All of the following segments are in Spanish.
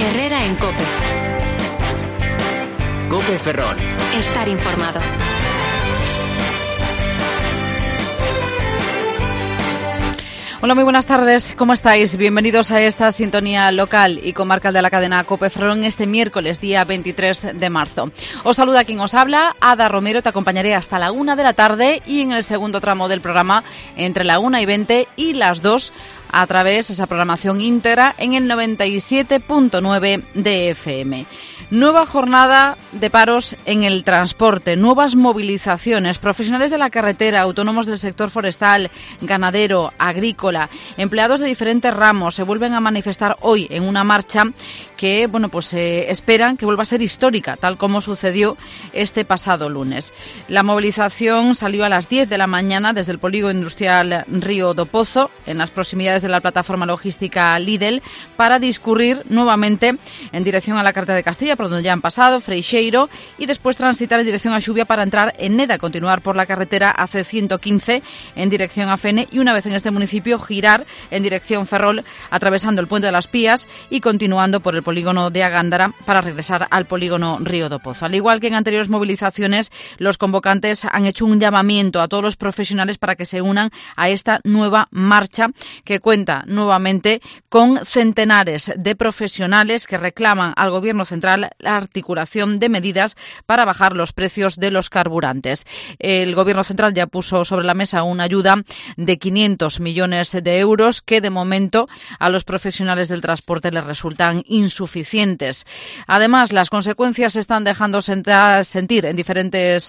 Herrera en COPE. COPE Ferrol. Estar informado. Hola, muy buenas tardes. ¿Cómo estáis? Bienvenidos a esta sintonía local y comarcal de la cadena COPE Ferrol este miércoles, día 23 de marzo. Os saluda quien os habla, Ada Romero. Te acompañaré hasta la 1 de la tarde y en el segundo tramo del programa, entre la 1:20 y las 2, a través de esa programación íntegra en el 97.9 de FM. Nueva jornada de paros en el transporte, nuevas movilizaciones, profesionales de la carretera, autónomos del sector forestal, ganadero, agrícola, empleados de diferentes ramos se vuelven a manifestar hoy en una marcha que, esperan que vuelva a ser histórica, tal como sucedió este pasado lunes. La movilización salió a las 10 de la mañana desde el polígono industrial Río do Pozo, en las proximidades de la plataforma logística Lidl, para discurrir nuevamente en dirección a la carretera de Castilla, por donde ya han pasado Freixeiro, y después transitar en dirección a Xubia para entrar en Neda, continuar por la carretera AC115 en dirección a Fene y una vez en este municipio girar en dirección Ferrol, atravesando el puente de las Pías y continuando por el polígono de Agándara para regresar al polígono Río do Pozo. Al igual que en anteriores movilizaciones, los convocantes han hecho un llamamiento a todos los profesionales para que se unan a esta nueva marcha que cuenta nuevamente con centenares de profesionales que reclaman al Gobierno central la articulación de medidas para bajar los precios de los carburantes. El Gobierno central ya puso sobre la mesa una ayuda de 500 millones de euros que de momento a los profesionales del transporte les resultan insuficientes. Además, las consecuencias se están dejando sentir en diferentes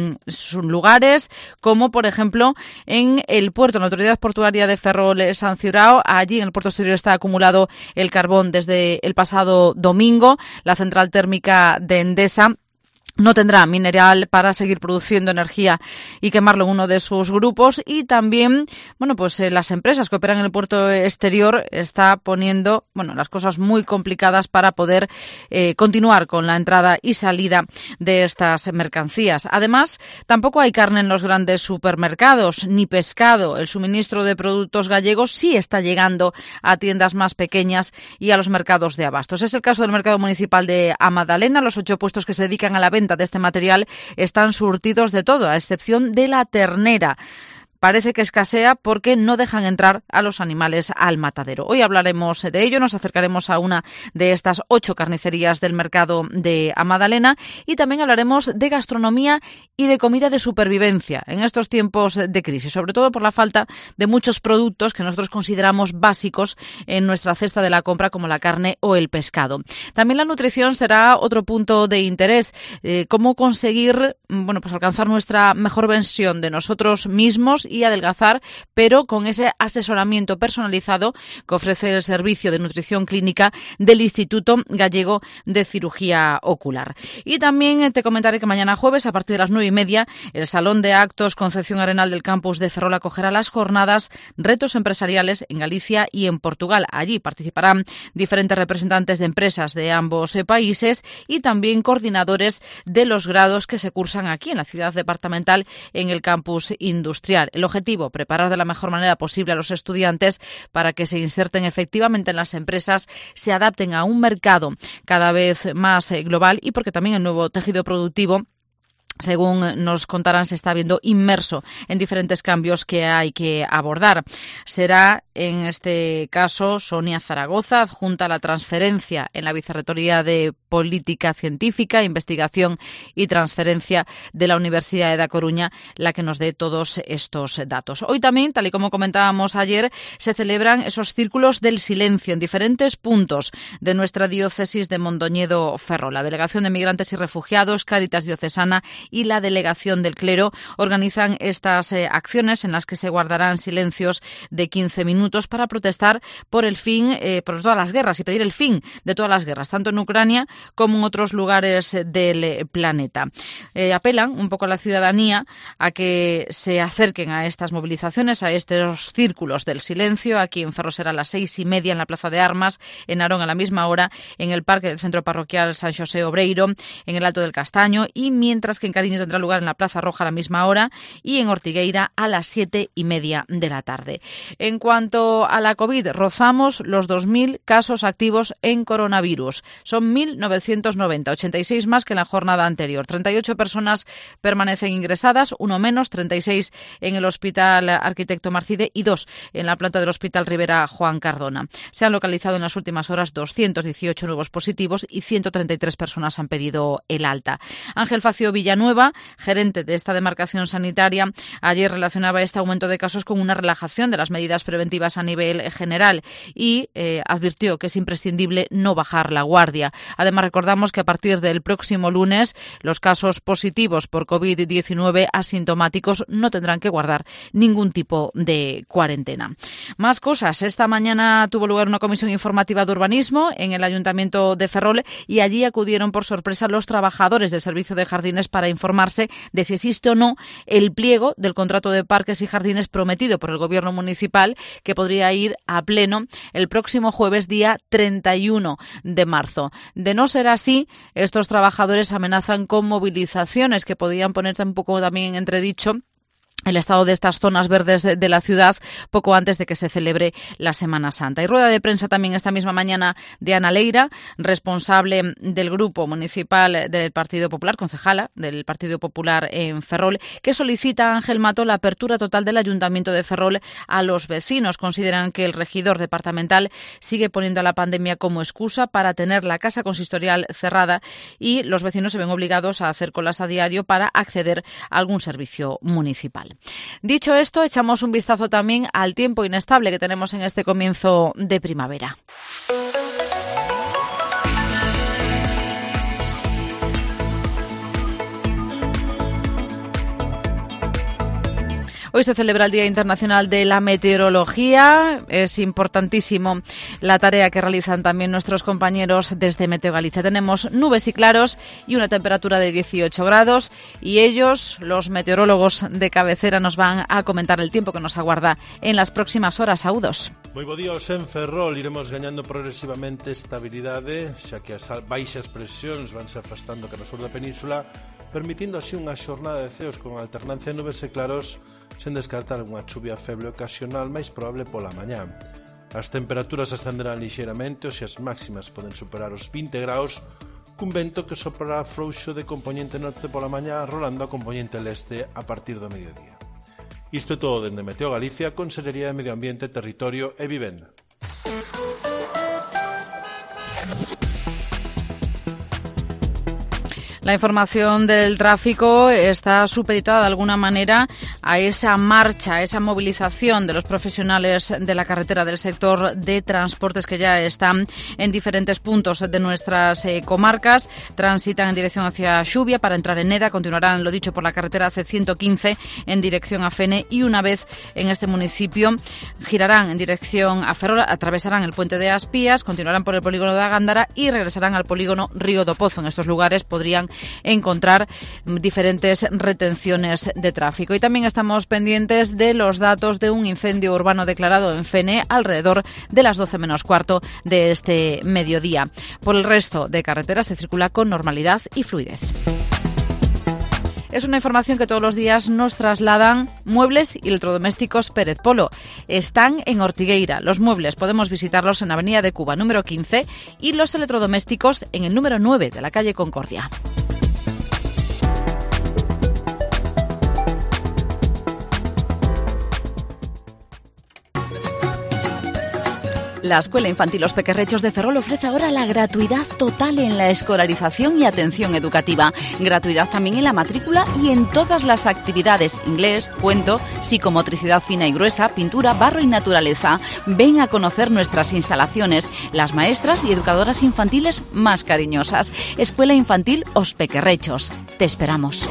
lugares, como por ejemplo en el puerto, en la Autoridad Portuaria de Ferrol San Ciurao. Allí en el puerto exterior está acumulado el carbón desde el pasado domingo. La central térmica de Endesa no tendrá mineral para seguir produciendo energía y quemarlo en uno de sus grupos, y también, las empresas que operan en el puerto exterior está poniendo, las cosas muy complicadas para poder continuar con la entrada y salida de estas mercancías. Además, tampoco hay carne en los grandes supermercados, ni pescado. El suministro de productos gallegos sí está llegando a tiendas más pequeñas y a los mercados de abastos. Es el caso del mercado municipal de Amadalena. Los 8 puestos que se dedican a la venta de este material están surtidos de todo, a excepción de la ternera. Parece que escasea porque no dejan entrar a los animales al matadero. Hoy hablaremos de ello, nos acercaremos a una de estas 8 carnicerías del mercado de Amadalena y también hablaremos de gastronomía y de comida de supervivencia en estos tiempos de crisis, sobre todo por la falta de muchos productos que nosotros consideramos básicos en nuestra cesta de la compra, como la carne o el pescado. También la nutrición será otro punto de interés, cómo conseguir alcanzar nuestra mejor versión de nosotros mismos y adelgazar, pero con ese asesoramiento personalizado que ofrece el Servicio de Nutrición Clínica del Instituto Gallego de Cirugía Ocular. Y también te comentaré que mañana jueves, a partir de las 9:30, el Salón de Actos Concepción Arenal del campus de Ferrol acogerá las jornadas Retos Empresariales en Galicia y en Portugal. Allí participarán diferentes representantes de empresas de ambos países y también coordinadores de los grados que se cursan aquí en la ciudad departamental en el campus industrial. El objetivo, preparar de la mejor manera posible a los estudiantes para que se inserten efectivamente en las empresas, se adapten a un mercado cada vez más global y porque también el nuevo tejido productivo, según nos contarán, se está viendo inmerso en diferentes cambios que hay que abordar. Será, en este caso, Sonia Zaragoza, adjunta a la transferencia en la Vicerrectoría de Política Científica, Investigación y Transferencia de la Universidad de Da Coruña, la que nos dé todos estos datos. Hoy también, tal y como comentábamos ayer, se celebran esos círculos del silencio en diferentes puntos de nuestra diócesis de Mondoñedo Ferrol. La Delegación de Migrantes y Refugiados, Cáritas Diocesana y la Delegación del Clero organizan estas acciones en las que se guardarán silencios de 15 minutos para protestar por el fin, por todas las guerras y pedir el fin de todas las guerras, tanto en Ucrania como en otros lugares del planeta. Apelan un poco a la ciudadanía a que se acerquen a estas movilizaciones, a estos círculos del silencio. Aquí en Ferrol será a las 6:30 en la Plaza de Armas, en Narón a la misma hora, en el Parque del Centro Parroquial San Xosé Obreiro, en el Alto del Castaño, y mientras que en Cariño tendrá lugar en la Plaza Roja a la misma hora y en Ortigueira a las 7:30 de la tarde. En cuanto a la COVID, rozamos los 2.000 casos activos en coronavirus. Son 1.990, 86 más que en la jornada anterior. 38 personas permanecen ingresadas, uno menos, 36 en el Hospital Arquitecto Marcide y 2 en la planta del Hospital Rivera Juan Cardona. Se han localizado en las últimas horas 218 nuevos positivos y 133 personas han pedido el alta. Ángel Facio Villanueva, gerente de esta demarcación sanitaria, ayer relacionaba este aumento de casos con una relajación de las medidas preventivas a nivel general y advirtió que es imprescindible no bajar la guardia. Además, recordamos que a partir del próximo lunes los casos positivos por COVID-19 asintomáticos no tendrán que guardar ningún tipo de cuarentena. Más cosas. Esta mañana tuvo lugar una comisión informativa de urbanismo en el Ayuntamiento de Ferrol y allí acudieron por sorpresa los trabajadores del Servicio de Jardines para informarse de si existe o no el pliego del contrato de parques y jardines prometido por el Gobierno municipal, que podría ir a pleno el próximo jueves, día 31 de marzo. De no ser así, estos trabajadores amenazan con movilizaciones que podían ponerse un poco también en entredicho el estado de estas zonas verdes de la ciudad poco antes de que se celebre la Semana Santa. Y rueda de prensa también esta misma mañana de Ana Leira, responsable del Grupo Municipal del Partido Popular, concejala del Partido Popular en Ferrol, que solicita a Ángel Mato la apertura total del Ayuntamiento de Ferrol a los vecinos. Consideran que el regidor departamental sigue poniendo a la pandemia como excusa para tener la casa consistorial cerrada y los vecinos se ven obligados a hacer colas a diario para acceder a algún servicio municipal. Dicho esto, echamos un vistazo también al tiempo inestable que tenemos en este comienzo de primavera. Hoy se celebra el Día Internacional de la Meteorología. Es importantísimo la tarea que realizan también nuestros compañeros desde Meteo Galicia. Tenemos nubes y claros y una temperatura de 18 grados y ellos, los meteorólogos de cabecera, nos van a comentar el tiempo que nos aguarda en las próximas horas. Saúdos. Moi bo día, en Ferrol iremos gañando progresivamente estabilidade, xa que as baixas presións vanse afastando cara ao sur da península, permitindo así unha xornada de ceos con alternancia de nubes e claros, sen descartar unha chuvia feble ocasional máis probable pola mañá. As temperaturas ascenderán lixeiramente, e as máximas poden superar os 20 graus, cun vento que soprará frouxo de componente norte pola mañá, rolando a componente leste a partir do mediodía. Isto é todo dende Meteo Galicia, Consellería de Medio Ambiente, Territorio e Vivenda. La información del tráfico está supeditada de alguna manera a esa marcha, a esa movilización de los profesionales de la carretera del sector de transportes que ya están en diferentes puntos de nuestras comarcas. Transitan en dirección hacia Xuvia para entrar en Neda, continuarán, lo dicho, por la carretera C115 en dirección a Fene y una vez en este municipio girarán en dirección a Ferrol, atravesarán el puente de Aspías, continuarán por el polígono de Agándara y regresarán al polígono Río do Pozo. En estos lugares podrían encontrar diferentes retenciones de tráfico. Y también estamos pendientes de los datos de un incendio urbano declarado en Fene alrededor de las 12 menos cuarto de este mediodía. Por el resto de carreteras se circula con normalidad y fluidez. Es una información que todos los días nos trasladan Muebles y Electrodomésticos Pérez Polo. Están en Ortigueira. Los muebles podemos visitarlos en Avenida de Cuba número 15 y los electrodomésticos en el número 9 de la calle Concordia. La Escuela Infantil Los Pequerrechos de Ferrol ofrece ahora la gratuidad total en la escolarización y atención educativa. Gratuidad también en la matrícula y en todas las actividades: inglés, cuento, psicomotricidad fina y gruesa, pintura, barro y naturaleza. Ven a conocer nuestras instalaciones, las maestras y educadoras infantiles más cariñosas. Escuela Infantil Os Pequerrechos. Te esperamos.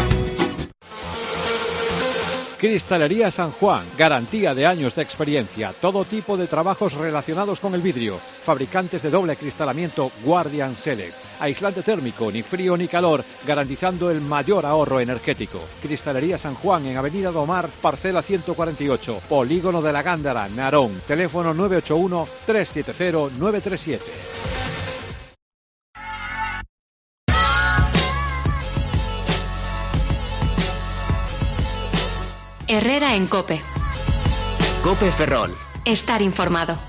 Cristalería San Juan, garantía de años de experiencia, todo tipo de trabajos relacionados con el vidrio, fabricantes de doble acristalamiento Guardian Select, aislante térmico, ni frío ni calor, garantizando el mayor ahorro energético. Cristalería San Juan en Avenida Domar, parcela 148, Polígono de la Gándara, Narón, teléfono 981 370 937. Herrera en COPE. COPE Ferrol. Estar informado.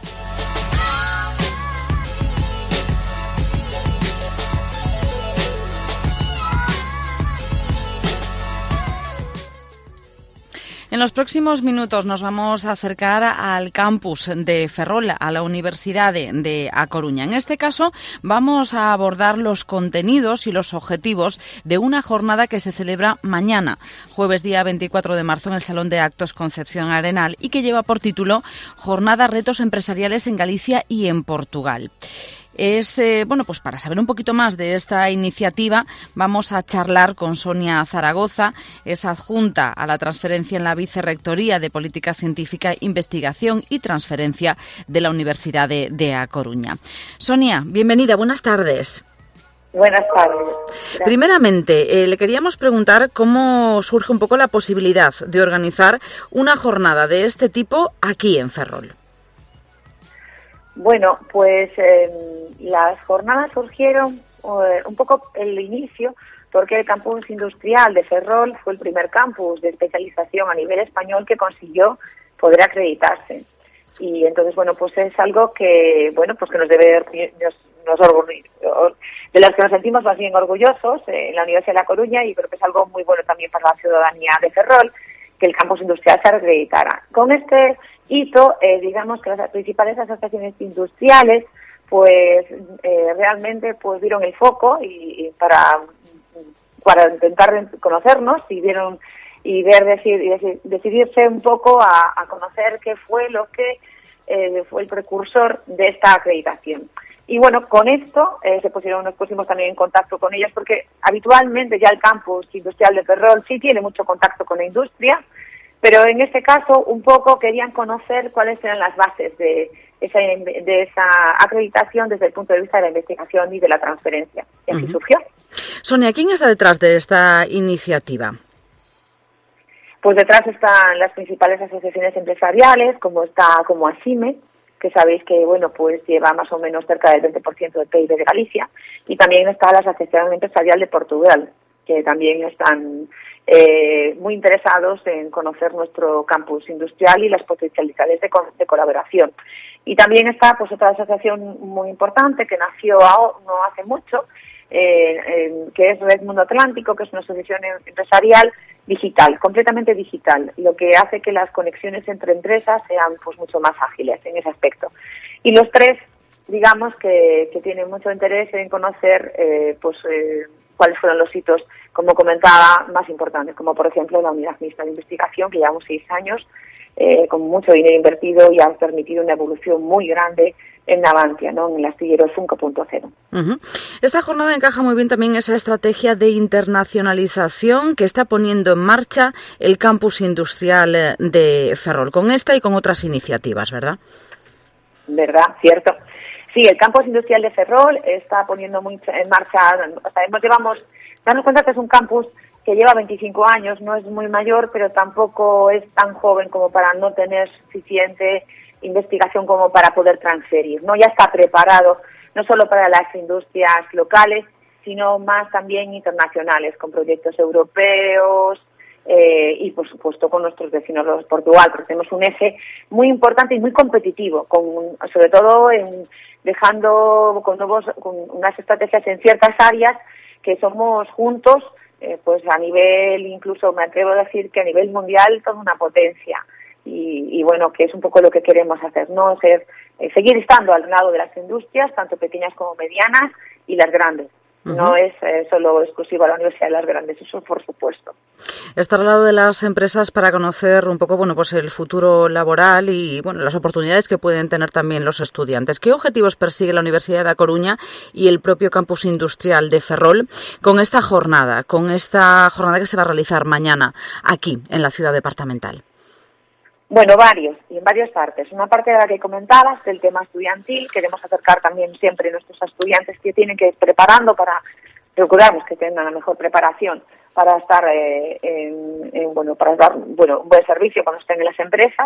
En los próximos minutos nos vamos a acercar al campus de Ferrol, a la Universidad de A Coruña. En este caso vamos a abordar los contenidos y los objetivos de una jornada que se celebra mañana, jueves día 24 de marzo, en el Salón de Actos Concepción Arenal y que lleva por título Jornada Retos Empresariales en Galicia y en Portugal. Pues para saber un poquito más de esta iniciativa vamos a charlar con Sonia Zaragoza, es adjunta a la transferencia en la Vicerrectoría de Política Científica, Investigación y Transferencia de la Universidad de A Coruña. Sonia, bienvenida, buenas tardes. Buenas tardes. Gracias. Primeramente, le queríamos preguntar cómo surge un poco la posibilidad de organizar una jornada de este tipo aquí en Ferrol. Bueno, pues las jornadas surgieron un poco el inicio porque el campus industrial de Ferrol fue el primer campus de especialización a nivel español que consiguió poder acreditarse. Y entonces, bueno, pues es algo que, bueno, pues que nos debe, de las que nos sentimos más bien orgullosos en la Universidad de La Coruña, y creo que es algo muy bueno también para la ciudadanía de Ferrol, que el campus industrial se acreditara. Con este hito, digamos que las principales asociaciones industriales, pues realmente pues dieron el foco y para intentar conocernos y vieron y decidirse un poco a conocer qué fue lo que fue el precursor de esta acreditación. Y bueno, con esto nos pusimos también en contacto con ellos, porque habitualmente ya el campus industrial de Ferrol sí tiene mucho contacto con la industria, pero en este caso un poco querían conocer cuáles eran las bases de esa acreditación desde el punto de vista de la investigación y de la transferencia. Y así surgió. Sonia, ¿quién está detrás de esta iniciativa? Pues detrás están las principales asociaciones empresariales, como ASIME, que sabéis que bueno pues lleva más o menos cerca del 20% del PIB de Galicia, y también está la Asociación Empresarial de Portugal, que también están muy interesados en conocer nuestro campus industrial y las potencialidades de colaboración. Y también está pues otra asociación muy importante que nació no hace mucho, que es Red Mundo Atlántico, que es una asociación empresarial digital, completamente digital, lo que hace que las conexiones entre empresas sean pues mucho más ágiles en ese aspecto. Y los tres, digamos que tienen mucho interés en conocer cuáles fueron los hitos, como comentaba, más importantes, como por ejemplo la unidad mixta de investigación, que llevamos 6 años, con mucho dinero invertido y ha permitido una evolución muy grande en Navantia, ¿no? En el astillero 5.0. Esta jornada encaja muy bien también esa estrategia de internacionalización que está poniendo en marcha el campus industrial de Ferrol, con esta y con otras iniciativas, ¿verdad? ¿Verdad? Cierto. Sí, el campus industrial de Ferrol está poniendo en marcha, darnos cuenta que es un campus que lleva 25 años, no es muy mayor, pero tampoco es tan joven como para no tener suficiente investigación como para poder transferir, ¿no? Ya está preparado no solo para las industrias locales, sino más también internacionales, con proyectos europeos y, por supuesto, con nuestros vecinos de Portugal, porque tenemos un eje muy importante y muy competitivo, sobre todo dejando con unas estrategias en ciertas áreas que somos juntos, pues a nivel, incluso me atrevo a decir que a nivel mundial, toda una potencia. Y bueno, que es un poco lo que queremos hacer, ¿no? Seguir estando al lado de las industrias, tanto pequeñas como medianas, y las grandes. No es solo exclusivo a la Universidad de las Grandes, eso por supuesto. Estar al lado de las empresas para conocer un poco, bueno, pues el futuro laboral y, bueno, las oportunidades que pueden tener también los estudiantes. ¿Qué objetivos persigue la Universidad de A Coruña y el propio campus industrial de Ferrol con esta jornada que se va a realizar mañana aquí, en la ciudad departamental? Bueno, y en varias partes. Una parte de la que comentabas, del tema estudiantil, queremos acercar también siempre a nuestros estudiantes que tienen que ir preparando procuramos que tengan la mejor preparación para estar para dar un buen servicio cuando estén en las empresas.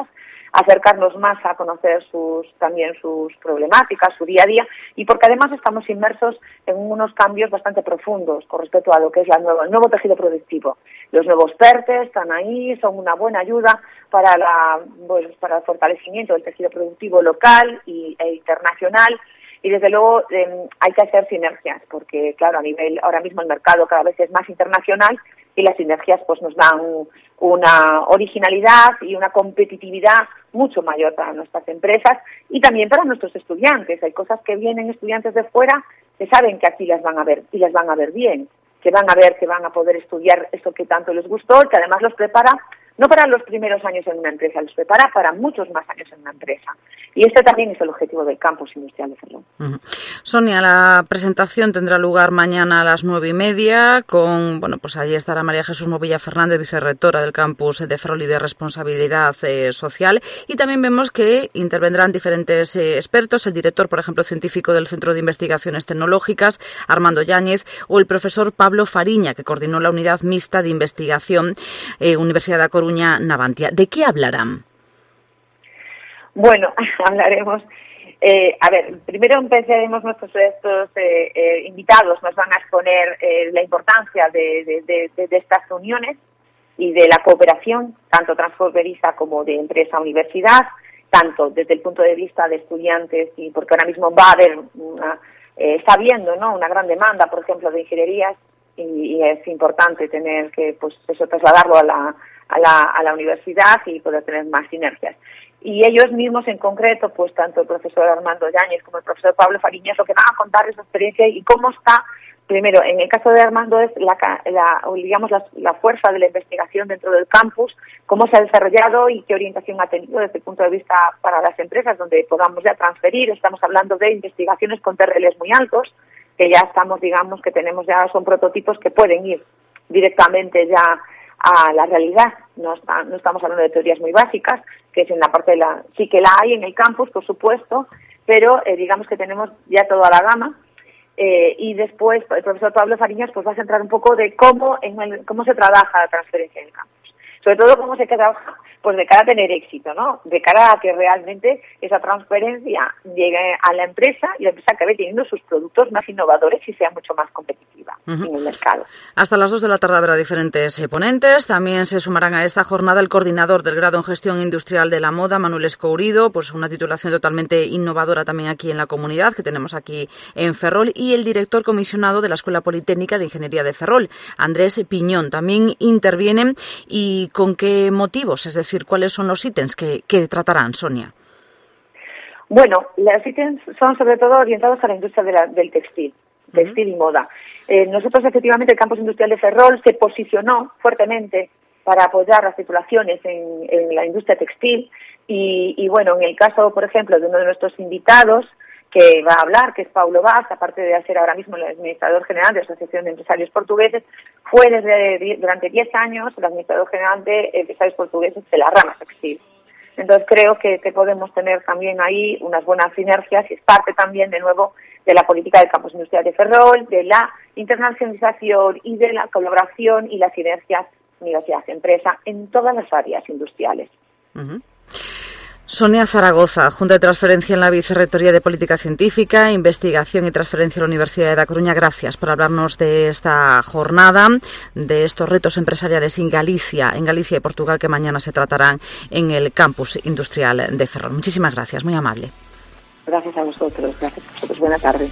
acercarnos más a conocer también sus problemáticas, su día a día, y porque además estamos inmersos en unos cambios bastante profundos con respecto a lo que es el nuevo tejido productivo. Los nuevos PERTE están ahí, son una buena ayuda para el fortalecimiento del tejido productivo local e internacional. Y desde luego hay que hacer sinergias, porque claro, ahora mismo el mercado cada vez es más internacional y las sinergias pues nos dan una originalidad y una competitividad mucho mayor para nuestras empresas y también para nuestros estudiantes. Hay cosas que vienen estudiantes de fuera que saben que aquí las van a ver y las van a ver bien, que van a poder estudiar eso que tanto les gustó, que además los prepara no para los primeros años en una empresa, los prepara para muchos más años en una empresa. Y este también es el objetivo del Campus Industrial de Ferrol. Sonia, la presentación tendrá lugar mañana a las 9:30 con, pues allí estará María Jesús Movilla Fernández, vicerrectora del Campus de Ferrol y de Responsabilidad Social. Y también vemos que intervendrán diferentes expertos, el director, por ejemplo, científico del Centro de Investigaciones Tecnológicas, Armando Yáñez, o el profesor Pablo Fariña, que coordinó la unidad mixta de investigación Universidad de Coruña Navantia. ¿De qué hablarán? Bueno, hablaremos. Primero empezaremos estos invitados nos van a exponer la importancia de estas uniones y de la cooperación, tanto transfronteriza como de empresa-universidad, tanto desde el punto de vista de estudiantes y porque ahora mismo va a haber está habiendo, ¿no?, una gran demanda, por ejemplo, de ingenierías y es importante tener que trasladarlo a la universidad y poder tener más sinergias. Y ellos mismos en concreto, pues tanto el profesor Armando Yáñez como el profesor Pablo Fariña, lo que van a contar es su experiencia y cómo está, primero, en el caso de Armando es la fuerza de la investigación dentro del campus, cómo se ha desarrollado y qué orientación ha tenido desde el punto de vista para las empresas donde podamos ya transferir. Estamos hablando de investigaciones con TRLs muy altos, que ya estamos, que tenemos ya, son prototipos que pueden ir directamente ya a la realidad. No estamos hablando de teorías muy básicas, que es en la parte sí que la hay en el campus, por supuesto, pero que tenemos ya toda la gama. Y después el profesor Pablo Fariñas va a centrar un poco de cómo se trabaja la transferencia en el campus. Sobre todo cómo se trabaja, de cara a tener éxito, ¿no? De cara a que realmente esa transferencia llegue a la empresa y la empresa acabe teniendo sus productos más innovadores y sea mucho más competitiva en el mercado. Hasta las 2 de la tarde habrá diferentes ponentes. También se sumarán a esta jornada el coordinador del grado en Gestión Industrial de la Moda, Manuel Escourido, una titulación totalmente innovadora también aquí en la comunidad que tenemos aquí en Ferrol, y el director comisionado de la Escuela Politécnica de Ingeniería de Ferrol, Andrés Piñón. También intervienen. ¿Y con qué motivos? Es decir, ¿cuáles son los ítems que tratarán, Sonia? Bueno, los ítems son sobre todo orientados a la industria del textil y moda. Nosotros, efectivamente, el Campus Industrial de Ferrol se posicionó fuertemente para apoyar las titulaciones en la industria textil y en el caso, por ejemplo, de uno de nuestros invitados que va a hablar, que es Paulo Vaz, aparte de ser ahora mismo el administrador general de la Asociación de Empresarios Portugueses, fue durante 10 años el administrador general de Empresarios Portugueses de la rama textil. Entonces creo que podemos tener también ahí unas buenas sinergias y es parte también, de nuevo, de la política del Campus Industrial de Ferrol, de la internacionalización y de la colaboración y las sinergias universidad-empresa en todas las áreas industriales. Uh-huh. Sonia Zaragoza, Junta de Transferencia en la Vicerrectoría de Política Científica, Investigación y Transferencia de la Universidad de La Coruña. Gracias por hablarnos de esta jornada, de estos retos empresariales en Galicia y Portugal, que mañana se tratarán en el Campus Industrial de Ferrol. Muchísimas gracias, muy amable. Gracias a vosotros. Buenas tardes.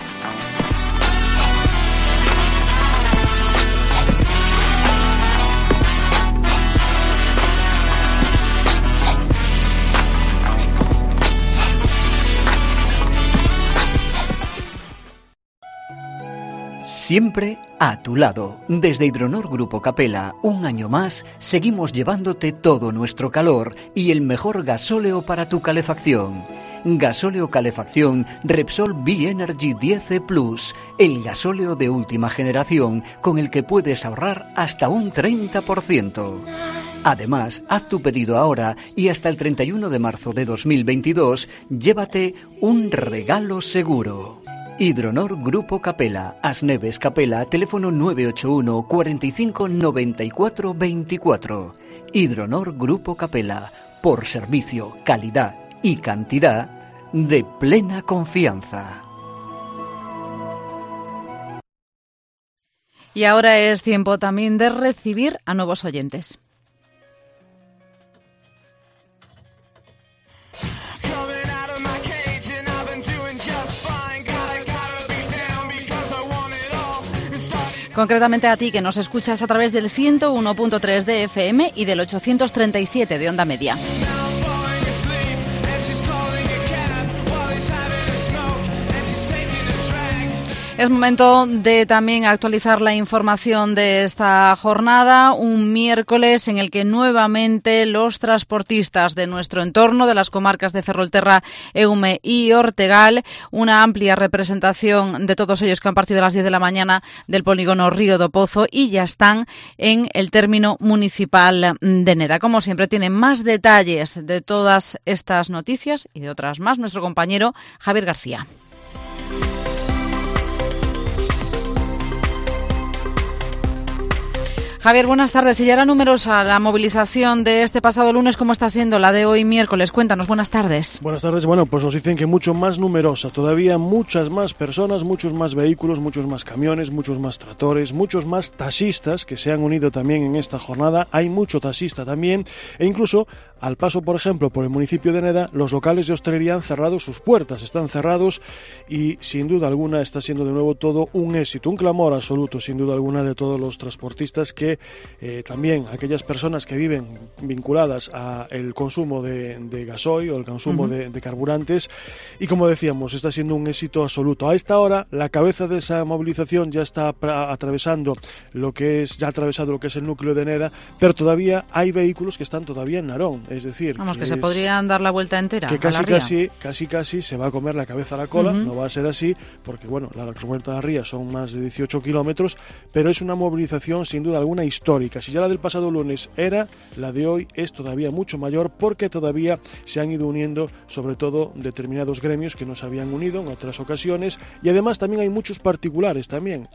Siempre a tu lado. Desde Hidronor Grupo Capela, un año más, seguimos llevándote todo nuestro calor y el mejor gasóleo para tu calefacción. Gasóleo calefacción Repsol B-Energy 10 Plus, el gasóleo de última generación con el que puedes ahorrar hasta un 30%. Además, haz tu pedido ahora y hasta el 31 de marzo de 2022, llévate un regalo seguro. Hidronor Grupo Capela, Asneves Capela, teléfono 981 45 94 24. Hidronor Grupo Capela, por servicio, calidad y cantidad de plena confianza. Y ahora es tiempo también de recibir a nuevos oyentes. Concretamente a ti que nos escuchas a través del 101.3 de FM y del 837 de onda media. Es momento de también actualizar la información de esta jornada, un miércoles en el que nuevamente los transportistas de nuestro entorno, de las comarcas de Ferrolterra, Eume y Ortegal, una amplia representación de todos ellos que han partido a las 10 de la mañana del polígono Río do Pozo y ya están en el término municipal de Neda. Como siempre, tienen más detalles de todas estas noticias y de otras más nuestro compañero Javier García. Javier, buenas tardes. Y ya era numerosa la movilización de este pasado lunes, ¿cómo está siendo la de hoy miércoles? Cuéntanos, buenas tardes. Buenas tardes. Bueno, pues nos dicen que mucho más numerosa, todavía muchas más personas, muchos más vehículos, muchos más camiones, muchos más tractores, muchos más taxistas que se han unido también en esta jornada. Hay mucho taxista también e incluso al paso, por ejemplo, por el municipio de Neda, los locales de hostelería han cerrado sus puertas, están cerrados y sin duda alguna está siendo de nuevo todo un éxito, un clamor absoluto sin duda alguna de todos los transportistas que también aquellas personas que viven vinculadas al consumo de gasoil o el consumo de carburantes y como decíamos está siendo un éxito absoluto. A esta hora la cabeza de esa movilización ya está atravesando lo que es el núcleo de Neda, pero todavía hay vehículos que están todavía en Narón. Es decir, vamos, que se podrían dar la vuelta entera. Que casi se va a comer la cabeza a la cola. No va a ser así, porque bueno, la vuelta a la ría son más de 18 kilómetros, pero es una movilización sin duda alguna histórica. Si ya la del pasado lunes era, la de hoy es todavía mucho mayor, porque todavía se han ido uniendo, sobre todo determinados gremios que no se habían unido en otras ocasiones, y además también hay muchos particulares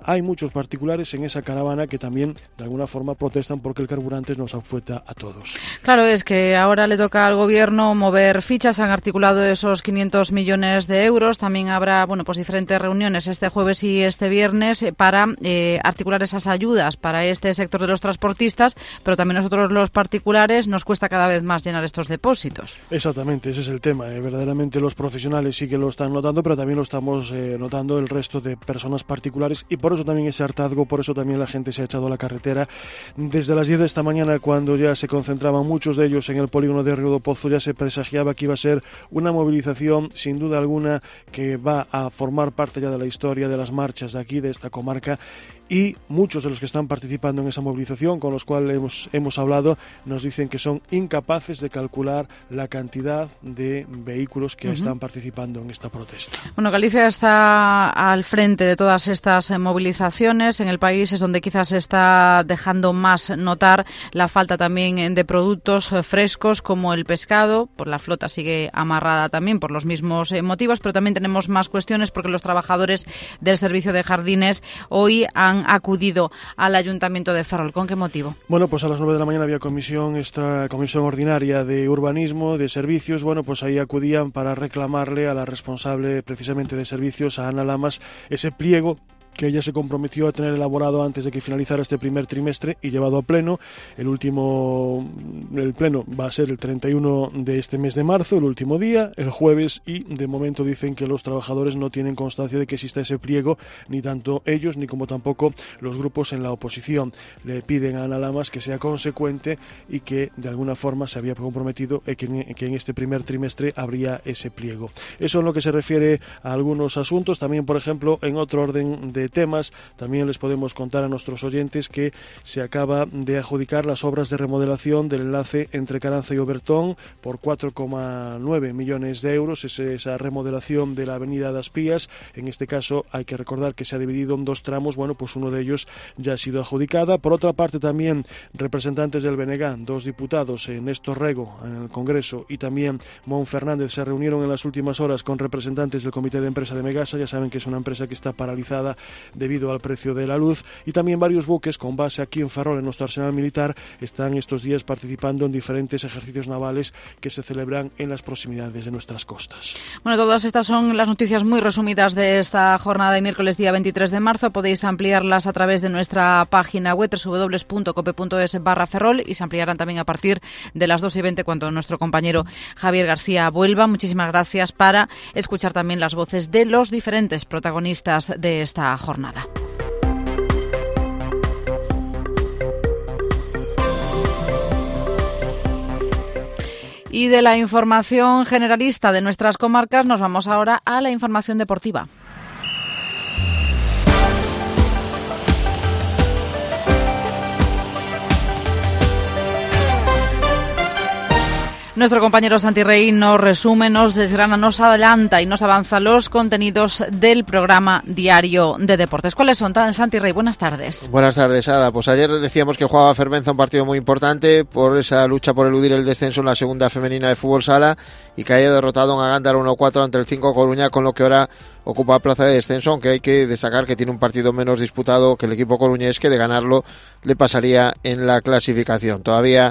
en esa caravana que también de alguna forma protestan porque el carburante nos afecta a todos. Claro, es que ahora le toca al gobierno mover fichas, han articulado esos 500 millones de euros, también habrá pues diferentes reuniones este jueves y este viernes para articular esas ayudas para este sector de los transportistas, pero también nosotros los particulares nos cuesta cada vez más llenar estos depósitos. Exactamente, ese es el tema, verdaderamente los profesionales sí que lo están notando, pero también lo estamos notando el resto de personas particulares y por eso también ese hartazgo, por eso también la gente se ha echado a la carretera. Desde las 10 de esta mañana, cuando ya se concentraban muchos de ellos en el polígono de Río do Pozo, ya se presagiaba que iba a ser una movilización sin duda alguna que va a formar parte ya de la historia de las marchas de aquí, de esta comarca, y muchos de los que están participando en esa movilización con los cuales hemos hablado nos dicen que son incapaces de calcular la cantidad de vehículos que están participando en esta protesta. Bueno, Galicia está al frente de todas estas movilizaciones. En el país es donde quizás se está dejando más notar la falta también de productos frescos como el pescado, por la flota sigue amarrada también por los mismos motivos, pero también tenemos más cuestiones porque los trabajadores del servicio de jardines hoy han acudido al Ayuntamiento de Ferrol. ¿Con qué motivo? Bueno, pues a las 9 de la mañana había comisión ordinaria de urbanismo, de servicios. Bueno, pues ahí acudían para reclamarle a la responsable precisamente de servicios, a Ana Lamas, ese pliego que ella se comprometió a tener elaborado antes de que finalizara este primer trimestre y llevado a pleno. El pleno va a ser el 31 de este mes de marzo, el último día, el jueves, y de momento dicen que los trabajadores no tienen constancia de que exista ese pliego, ni tanto ellos ni como tampoco los grupos en la oposición. Le piden a Ana Lamas que sea consecuente y que de alguna forma se había comprometido que en este primer trimestre habría ese pliego. Eso en lo que se refiere a algunos asuntos. También, por ejemplo, en otro orden de temas, también les podemos contar a nuestros oyentes que se acaba de adjudicar las obras de remodelación del enlace entre Caranza y Obertón por 4,9 millones de euros. Es esa remodelación de la avenida das Pías. En este caso hay que recordar que se ha dividido en dos tramos. Bueno, pues uno de ellos ya ha sido adjudicada. Por otra parte, también representantes del BNG, dos diputados, Néstor Rego en el Congreso y también Mon Fernández, se reunieron en las últimas horas con representantes del Comité de Empresa de Megasa. Ya saben que es una empresa que está paralizada debido al precio de la luz, y también varios buques con base aquí en Ferrol, en nuestro arsenal militar, están estos días participando en diferentes ejercicios navales que se celebran en las proximidades de nuestras costas. Bueno, todas estas son las noticias muy resumidas de esta jornada de miércoles día 23 de marzo. Podéis ampliarlas a través de nuestra página web www.cope.es/ferrol y se ampliarán también a partir de las 2:20 cuando nuestro compañero Javier García vuelva. Muchísimas gracias, para escuchar también las voces de los diferentes protagonistas de esta jornada. Y de la información generalista de nuestras comarcas nos vamos ahora a la información deportiva. Nuestro compañero Santi Rey nos resume, nos desgrana, nos adelanta y nos avanza los contenidos del programa diario de deportes. ¿Cuáles son? Santi Rey, buenas tardes. Buenas tardes, Ada. Pues ayer decíamos que jugaba Fervenza un partido muy importante por esa lucha por eludir el descenso en la segunda femenina de fútbol sala y que haya derrotado en Agándaro 1-4 ante el 5 Coruña, con lo que ahora ocupa plaza de descenso, aunque hay que destacar que tiene un partido menos disputado que el equipo coruñés, que de ganarlo le pasaría en la clasificación. Todavía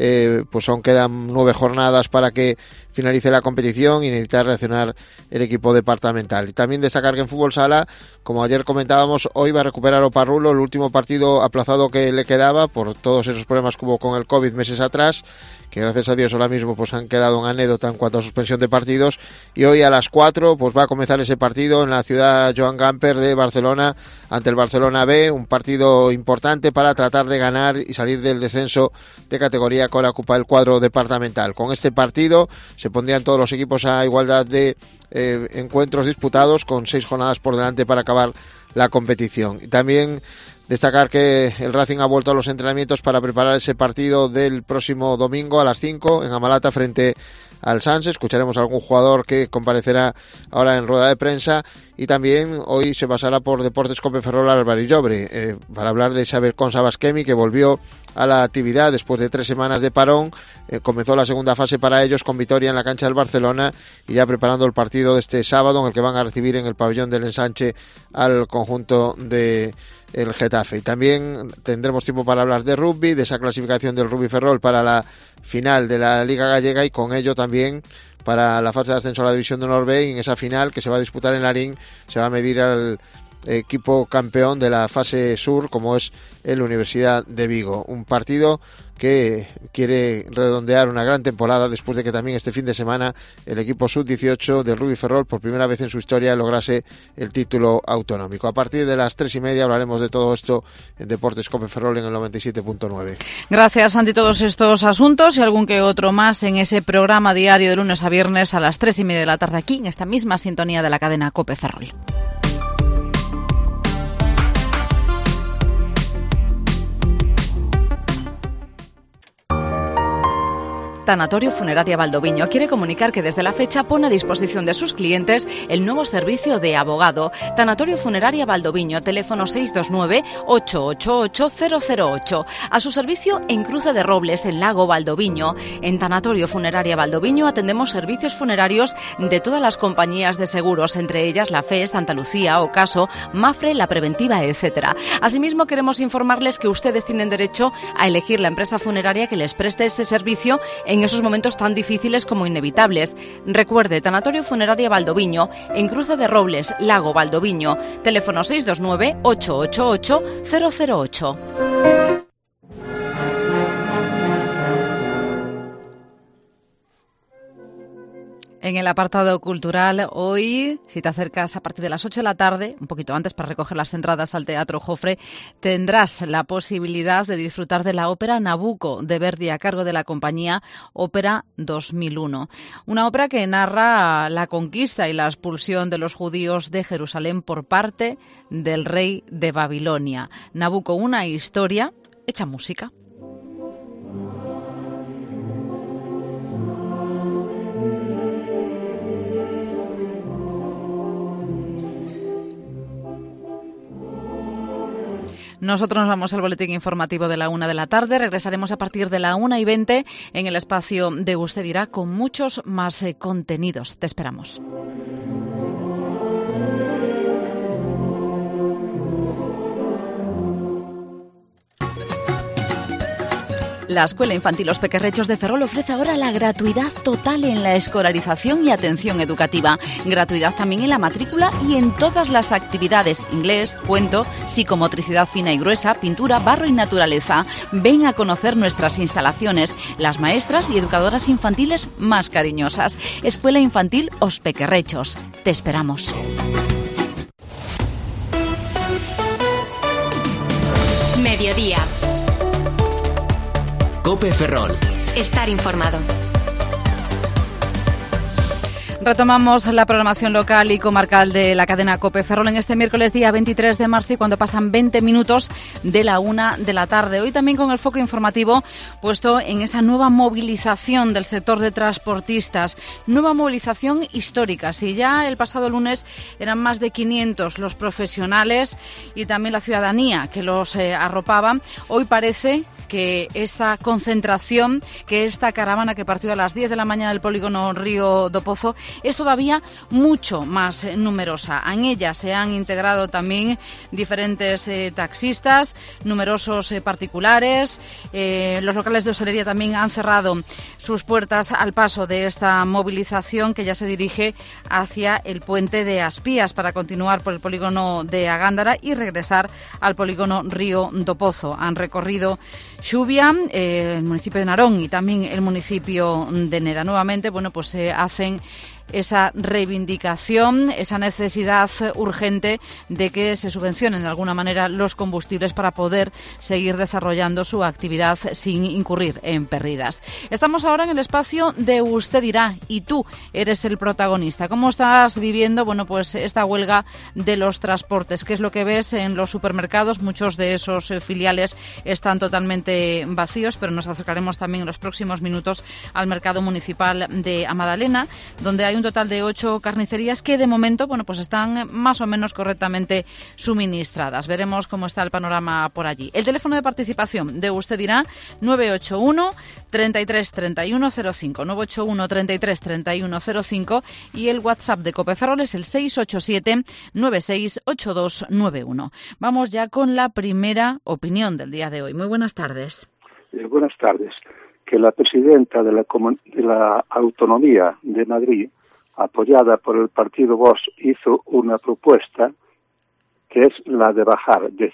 pues aún quedan 9 jornadas para que finalice la competición y necesita reaccionar el equipo departamental. Y también destacar que en fútbol sala, como ayer comentábamos, hoy va a recuperar Oparrulo, el último partido aplazado que le quedaba por todos esos problemas que hubo con el COVID meses atrás, que gracias a Dios ahora mismo pues han quedado en anécdota en cuanto a suspensión de partidos, y hoy a las 4 pues va a comenzar ese partido en la ciudad Joan Gamper de Barcelona ante el Barcelona B, un partido importante para tratar de ganar y salir del descenso de categoría con la Copa del cuadro departamental. Con este partido se pondrían todos los equipos a igualdad de encuentros disputados, con 6 jornadas por delante para acabar la competición. Y también destacar que el Racing ha vuelto a los entrenamientos para preparar ese partido del próximo domingo a las 5 en Amalata frente al Sanse. Escucharemos a algún jugador que comparecerá ahora en rueda de prensa, y también hoy se pasará por Deportes Cope Ferrol al Barillobre para hablar de Xaber Consabasquemi, que volvió a la actividad después de 3 semanas de parón. Comenzó la segunda fase para ellos con victoria en la cancha del Barcelona y ya preparando el partido de este sábado, en el que van a recibir en el pabellón del Ensanche al conjunto de el Getafe. Y también tendremos tiempo para hablar de rugby, de esa clasificación del Rugby Ferrol para la final de la Liga Gallega, y con ello también para la fase de ascenso a la División de Honor B, y en esa final que se va a disputar en Larín se va a medir al equipo campeón de la fase sur, como es el Universidad de Vigo. Un partido que quiere redondear una gran temporada después de que también este fin de semana el equipo sub-18 del Rugby Ferrol por primera vez en su historia lograse el título autonómico. A partir de las 3:30 hablaremos de todo esto en Deportes Cope Ferrol en el 97.9. Gracias, Santi. Todos estos asuntos y algún que otro más en ese programa diario de lunes a viernes a las 3:30 de la tarde, aquí en esta misma sintonía de la cadena Cope Ferrol. Tanatorio Funeraria Valdoviño quiere comunicar que desde la fecha pone a disposición de sus clientes el nuevo servicio de abogado. Tanatorio Funeraria Valdoviño, teléfono 629-888-008. A su servicio en Cruce de Robles, en Lago Valdoviño. En Tanatorio Funeraria Valdoviño atendemos servicios funerarios de todas las compañías de seguros, entre ellas la FE, Santa Lucía, Ocaso, Mafre, La Preventiva, etc. Asimismo, queremos informarles que ustedes tienen derecho a elegir la empresa funeraria que les preste ese servicio en esos momentos tan difíciles como inevitables. Recuerde, Tanatorio Funeraria Valdoviño, en Cruce de Robles, Lago Valdoviño, teléfono 629-888-008. En el apartado cultural, hoy, si te acercas a partir de las 8 de la tarde, un poquito antes para recoger las entradas al Teatro Jofre, tendrás la posibilidad de disfrutar de la ópera Nabucco de Verdi a cargo de la compañía Ópera 2001. Una ópera que narra la conquista y la expulsión de los judíos de Jerusalén por parte del rey de Babilonia. Nabucco, una historia hecha música. Nosotros nos vamos al boletín informativo de la 1 de la tarde. Regresaremos a partir de la 1:20 en el espacio de Usted Dirá con muchos más contenidos. Te esperamos. La Escuela Infantil Los Pequerrechos de Ferrol ofrece ahora la gratuidad total en la escolarización y atención educativa. Gratuidad también en la matrícula y en todas las actividades: inglés, cuento, psicomotricidad fina y gruesa, pintura, barro y naturaleza. Ven a conocer nuestras instalaciones, las maestras y educadoras infantiles más cariñosas. Escuela Infantil Los Pequerrechos. Te esperamos. Mediodía. COPE Ferrol. Estar informado. Retomamos la programación local y comarcal de la cadena COPE Ferrol en este miércoles día 23 de marzo y cuando pasan 20 minutos de la 1 de la tarde. Hoy también con el foco informativo puesto en esa nueva movilización del sector de transportistas. Nueva movilización histórica. Si ya el pasado lunes eran más de 500 los profesionales y también la ciudadanía que los arropaban, hoy parece que esta concentración, que esta caravana que partió a las 10 de la mañana del polígono Río do Pozo es todavía mucho más numerosa. En ella se han integrado también diferentes taxistas, numerosos particulares. Los locales de hostelería también han cerrado sus puertas al paso de esta movilización que ya se dirige hacia el puente de Aspías para continuar por el polígono de Agándara y regresar al polígono Río do Pozo. Han recorrido Xubia, el municipio de Narón y también el municipio de Neda. Nuevamente, pues hacen esa reivindicación, esa necesidad urgente de que se subvencionen de alguna manera los combustibles para poder seguir desarrollando su actividad sin incurrir en pérdidas. Estamos ahora en el espacio de Usted dirá y tú eres el protagonista. ¿Cómo estás viviendo esta huelga de los transportes? ¿Qué es lo que ves en los supermercados? Muchos de esos filiales están totalmente vacíos, pero nos acercaremos también en los próximos minutos al mercado municipal de Amadalena, donde hay un total de 8 carnicerías que de momento están más o menos correctamente suministradas. Veremos cómo está el panorama por allí. El teléfono de participación de Usted dirá 981 33 31 05 981 33 31 05 y el WhatsApp de COPE Ferrol es el 687 968291. Vamos ya con la primera opinión del día de hoy. Muy buenas tardes. Buenas tardes. Que la presidenta de la Autonomía de Madrid, apoyada por el partido Vox, hizo una propuesta que es la de bajar de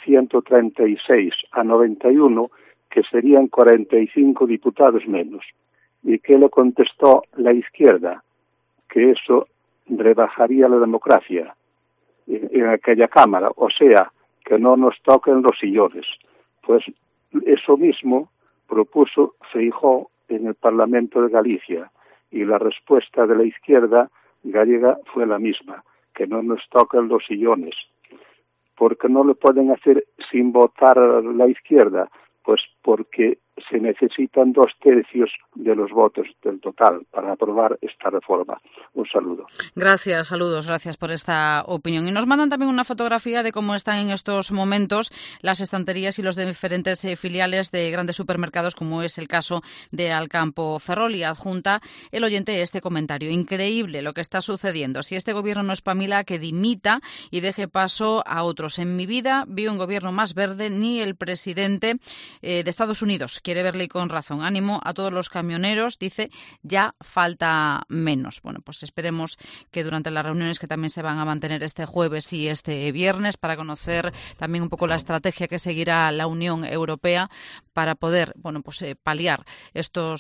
136 a 91, que serían 45 diputados menos. ¿Y qué le contestó la izquierda? Que eso rebajaría la democracia en aquella Cámara, o sea, que no nos toquen los sillones. Pues eso mismo propuso Feijóo en el Parlamento de Galicia y la respuesta de la izquierda gallega fue la misma, que no nos toquen los sillones. ¿Por qué no lo pueden hacer sin votar la izquierda? Pues porque se necesitan 2 tercios de los votos del total para aprobar esta reforma. Un saludo. Gracias, saludos, gracias por esta opinión. Y nos mandan también una fotografía de cómo están en estos momentos las estanterías y los diferentes filiales de grandes supermercados, como es el caso de Alcampo Ferrol, y adjunta el oyente este comentario. Increíble lo que está sucediendo. Si este gobierno no espabila, que dimita y deje paso a otros. En mi vida vi un gobierno más verde, ni el presidente de Estados Unidos quiere verle, y con razón. Ánimo a todos los camioneros, dice, ya falta menos. Pues esperemos que durante las reuniones que también se van a mantener este jueves y este viernes para conocer también un poco la estrategia que seguirá la Unión Europea para poder paliar esta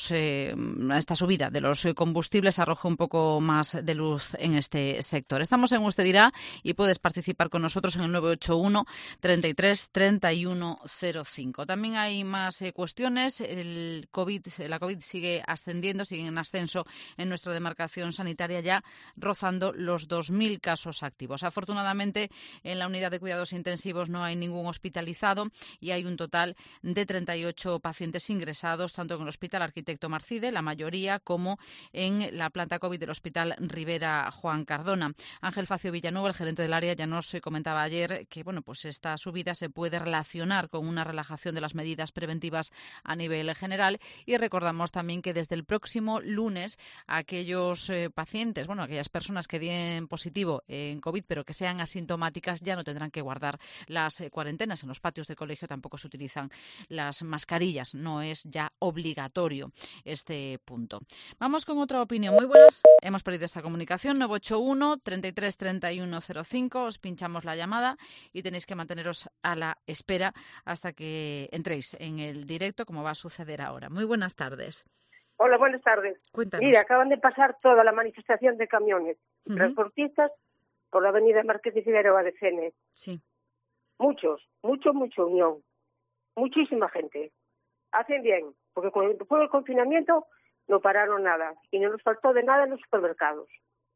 subida de los combustibles, arroje un poco más de luz en este sector. Estamos en Usted dirá y puedes participar con nosotros en el 981 33 31 05. También hay más cuestiones. La COVID sigue ascendiendo, sigue en ascenso en nuestra demarcación sanitaria, ya rozando los 2.000 casos activos. Afortunadamente, en la unidad de cuidados intensivos no hay ningún hospitalizado y hay un total de 38 pacientes ingresados, tanto en el Hospital Arquitecto Marcide, la mayoría, como en la planta COVID del Hospital Rivera Juan Cardona. Ángel Facio Villanueva, el gerente del área, ya nos comentaba ayer que esta subida se puede relacionar con una relajación de las medidas preventivas a nivel general. Y recordamos también que desde el próximo lunes aquellos pacientes, aquellas personas que den positivo en COVID pero que sean asintomáticas ya no tendrán que guardar las cuarentenas. En los patios de colegio tampoco se utilizan las mascarillas, no es ya obligatorio este punto. Vamos con otra opinión. Muy buenas. Hemos perdido esta comunicación. 981 33 31 05. Os pinchamos la llamada y tenéis que manteneros a la espera hasta que entréis en el directo, como va a suceder ahora. Muy buenas tardes. Hola, buenas tardes. Cuéntanos. Mira, acaban de pasar toda la manifestación de camiones transportistas por la avenida Marqués de Figueroa de Fene. Sí. Mucha unión. Muchísima gente. Hacen bien, porque cuando fue el confinamiento no pararon nada y no nos faltó de nada en los supermercados.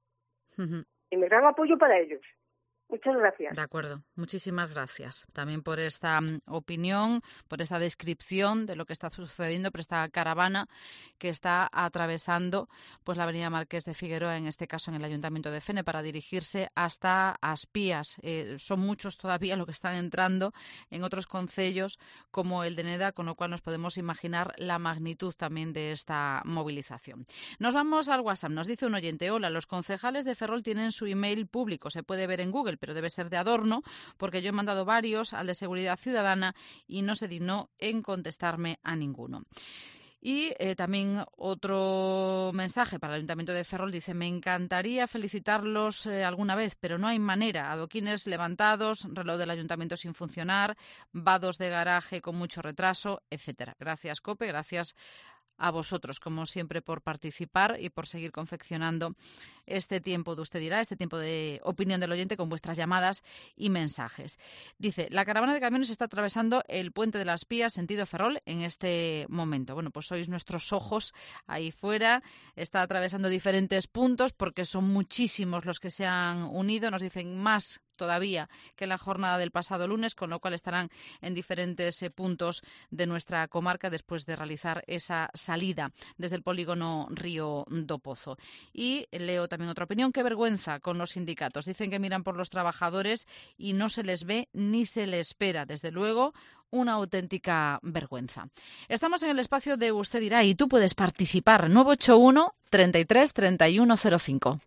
Y mi gran apoyo para ellos. Muchas gracias. De acuerdo. Muchísimas gracias también por esta opinión, por esta descripción de lo que está sucediendo, por esta caravana que está atravesando la avenida Marqués de Figueroa, en este caso en el Ayuntamiento de Fene, para dirigirse hasta Aspías. Son muchos todavía los que están entrando en otros concellos como el de Neda, con lo cual nos podemos imaginar la magnitud también de esta movilización. Nos vamos al WhatsApp. Nos dice un oyente: hola, los concejales de Ferrol tienen su email público, se puede ver en Google, pero debe ser de adorno, porque yo he mandado varios al de Seguridad Ciudadana y no se dignó en contestarme a ninguno. Y también otro mensaje para el Ayuntamiento de Ferrol dice: me encantaría felicitarlos alguna vez, pero no hay manera. Adoquines levantados, reloj del Ayuntamiento sin funcionar, vados de garaje con mucho retraso, etcétera. Gracias, COPE, gracias a vosotros, como siempre, por participar y por seguir confeccionando este tiempo de Usted Dirá, este tiempo de opinión del oyente con vuestras llamadas y mensajes. Dice: la caravana de camiones está atravesando el puente de las Pías, sentido Ferrol, en este momento. Bueno, pues sois nuestros ojos ahí fuera. Está atravesando diferentes puntos porque son muchísimos los que se han unido. Nos dicen más todavía que en la jornada del pasado lunes, con lo cual estarán en diferentes puntos de nuestra comarca después de realizar esa salida desde el polígono Río do Pozo. Y leo también otra opinión: qué vergüenza con los sindicatos. Dicen que miran por los trabajadores y no se les ve ni se les espera. Desde luego, una auténtica vergüenza. Estamos en el espacio de Usted Dirá y tú puedes participar. 981 33 31 05.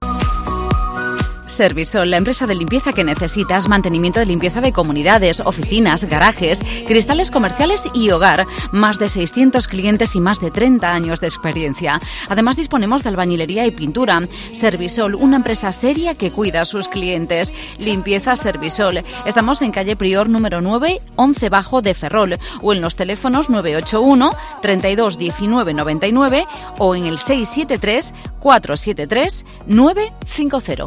Servisol, la empresa de limpieza que necesitas, mantenimiento de limpieza de comunidades, oficinas, garajes, cristales comerciales y hogar. Más de 600 clientes y más de 30 años de experiencia. Además, disponemos de albañilería y pintura. Servisol, una empresa seria que cuida a sus clientes. Limpieza Servisol. Estamos en calle Prior número 9, 11 Bajo de Ferrol, o en los teléfonos 981 32 19 99 o en el 673 473 950.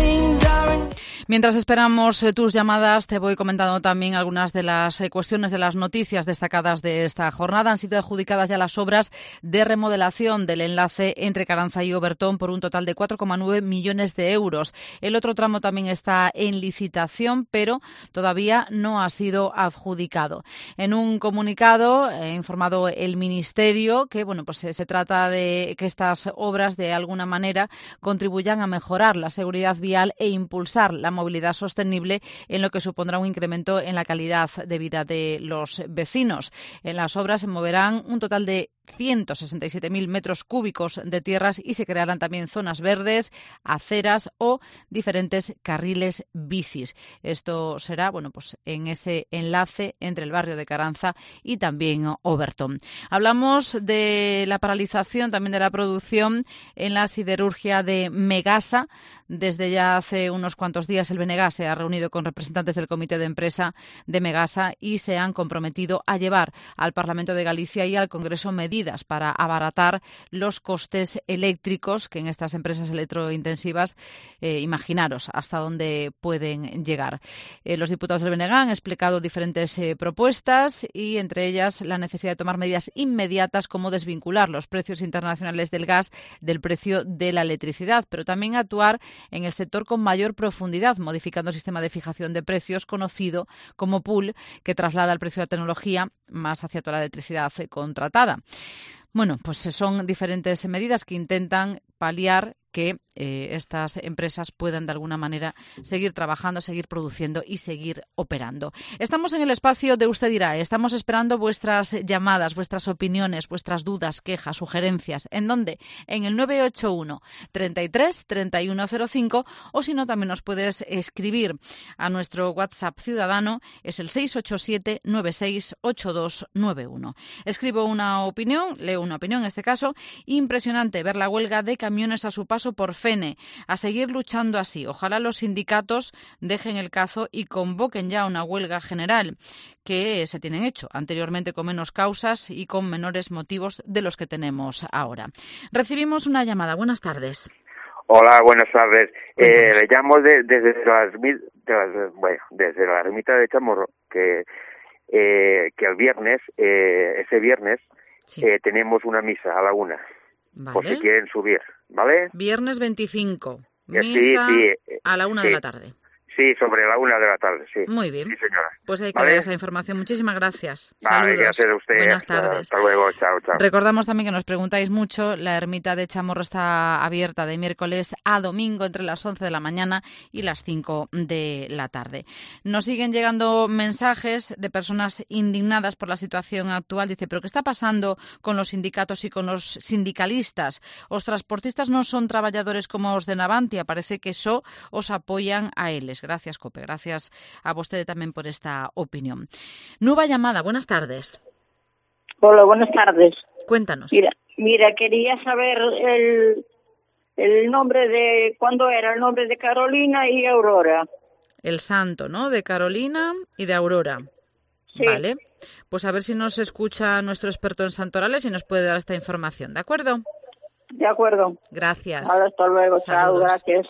Mientras esperamos tus llamadas, te voy comentando también algunas de las cuestiones de las noticias destacadas de esta jornada. Han sido adjudicadas ya las obras de remodelación del enlace entre Caranza y Obertón por un total de 4,9 millones de euros. El otro tramo también está en licitación, pero todavía no ha sido adjudicado. En un comunicado ha informado el Ministerio que se trata de que estas obras de alguna manera contribuyan a mejorar la seguridad vial e impulsar la movilidad sostenible, en lo que supondrá un incremento en la calidad de vida de los vecinos. En las obras se moverán un total de 167.000 metros cúbicos de tierras y se crearán también zonas verdes, aceras o diferentes carriles bicis. Esto será en ese enlace entre el barrio de Caranza y también Obertón. Hablamos de la paralización también de la producción en la siderurgia de Megasa. Desde ya hace unos cuantos días el BNG se ha reunido con representantes del comité de empresa de Megasa y se han comprometido a llevar al Parlamento de Galicia y al Congreso medidas para abaratar los costes eléctricos que en estas empresas electrointensivas, imaginaros hasta dónde pueden llegar. Los diputados del BNG han explicado diferentes propuestas y entre ellas la necesidad de tomar medidas inmediatas como desvincular los precios internacionales del gas del precio de la electricidad, pero también actuar en el sector con mayor profundidad, modificando el sistema de fijación de precios conocido como pool, que traslada el precio de la tecnología más hacia toda la electricidad contratada. Bueno, pues son diferentes medidas que intentan paliar que estas empresas puedan de alguna manera seguir trabajando, seguir produciendo y seguir operando. Estamos en el espacio de Usted dirá. Estamos esperando vuestras llamadas, vuestras opiniones, vuestras dudas, quejas, sugerencias. ¿En dónde? En el 981 33 3105, o si no, también nos puedes escribir a nuestro WhatsApp ciudadano, es el 687 968291. Escribo una opinión, leo una opinión en este caso. Impresionante ver la huelga de camiones a su paso por Fene. A seguir luchando así. Ojalá los sindicatos dejen el cazo y convoquen ya una huelga general, que se tienen hecho anteriormente con menos causas y con menores motivos de los que tenemos ahora. Recibimos una llamada. Buenas tardes. Hola, buenas tardes. Le llamo desde la ermita de Chamorro, que el viernes, ese viernes, sí, tenemos una misa a la 1, vale, por si quieren subir, ¿vale? Viernes 25, misa sí, a la 1 de la tarde. Sí, sobre la 1 de la tarde, sí. Muy bien. Sí, señora. Pues hay que dar esa información. Muchísimas gracias. Vale, saludos. Gracias a usted. Buenas tardes. Hasta luego. Chao, chao. Recordamos también que nos preguntáis mucho. La ermita de Chamorro está abierta de miércoles a domingo entre las 11 de la mañana y las 5 de la tarde. Nos siguen llegando mensajes de personas indignadas por la situación actual. Dice, ¿pero qué está pasando con los sindicatos y con los sindicalistas? Os transportistas non son traballadores como os de Navantia. Parece que só os apoyan a eles. Gracias, Cope. Gracias a vostede tamén por esta opinión. Nueva llamada. Buenas tardes. Hola, buenas tardes. Cuéntanos. Mira, quería saber el nombre de... ¿Cuándo era el nombre de Carolina y Aurora? El santo, ¿no? De Carolina y de Aurora. Sí. Vale. Pues a ver si nos escucha nuestro experto en santorales y nos puede dar esta información. ¿De acuerdo? De acuerdo. Gracias. Hasta luego. Saludos. Chao, gracias.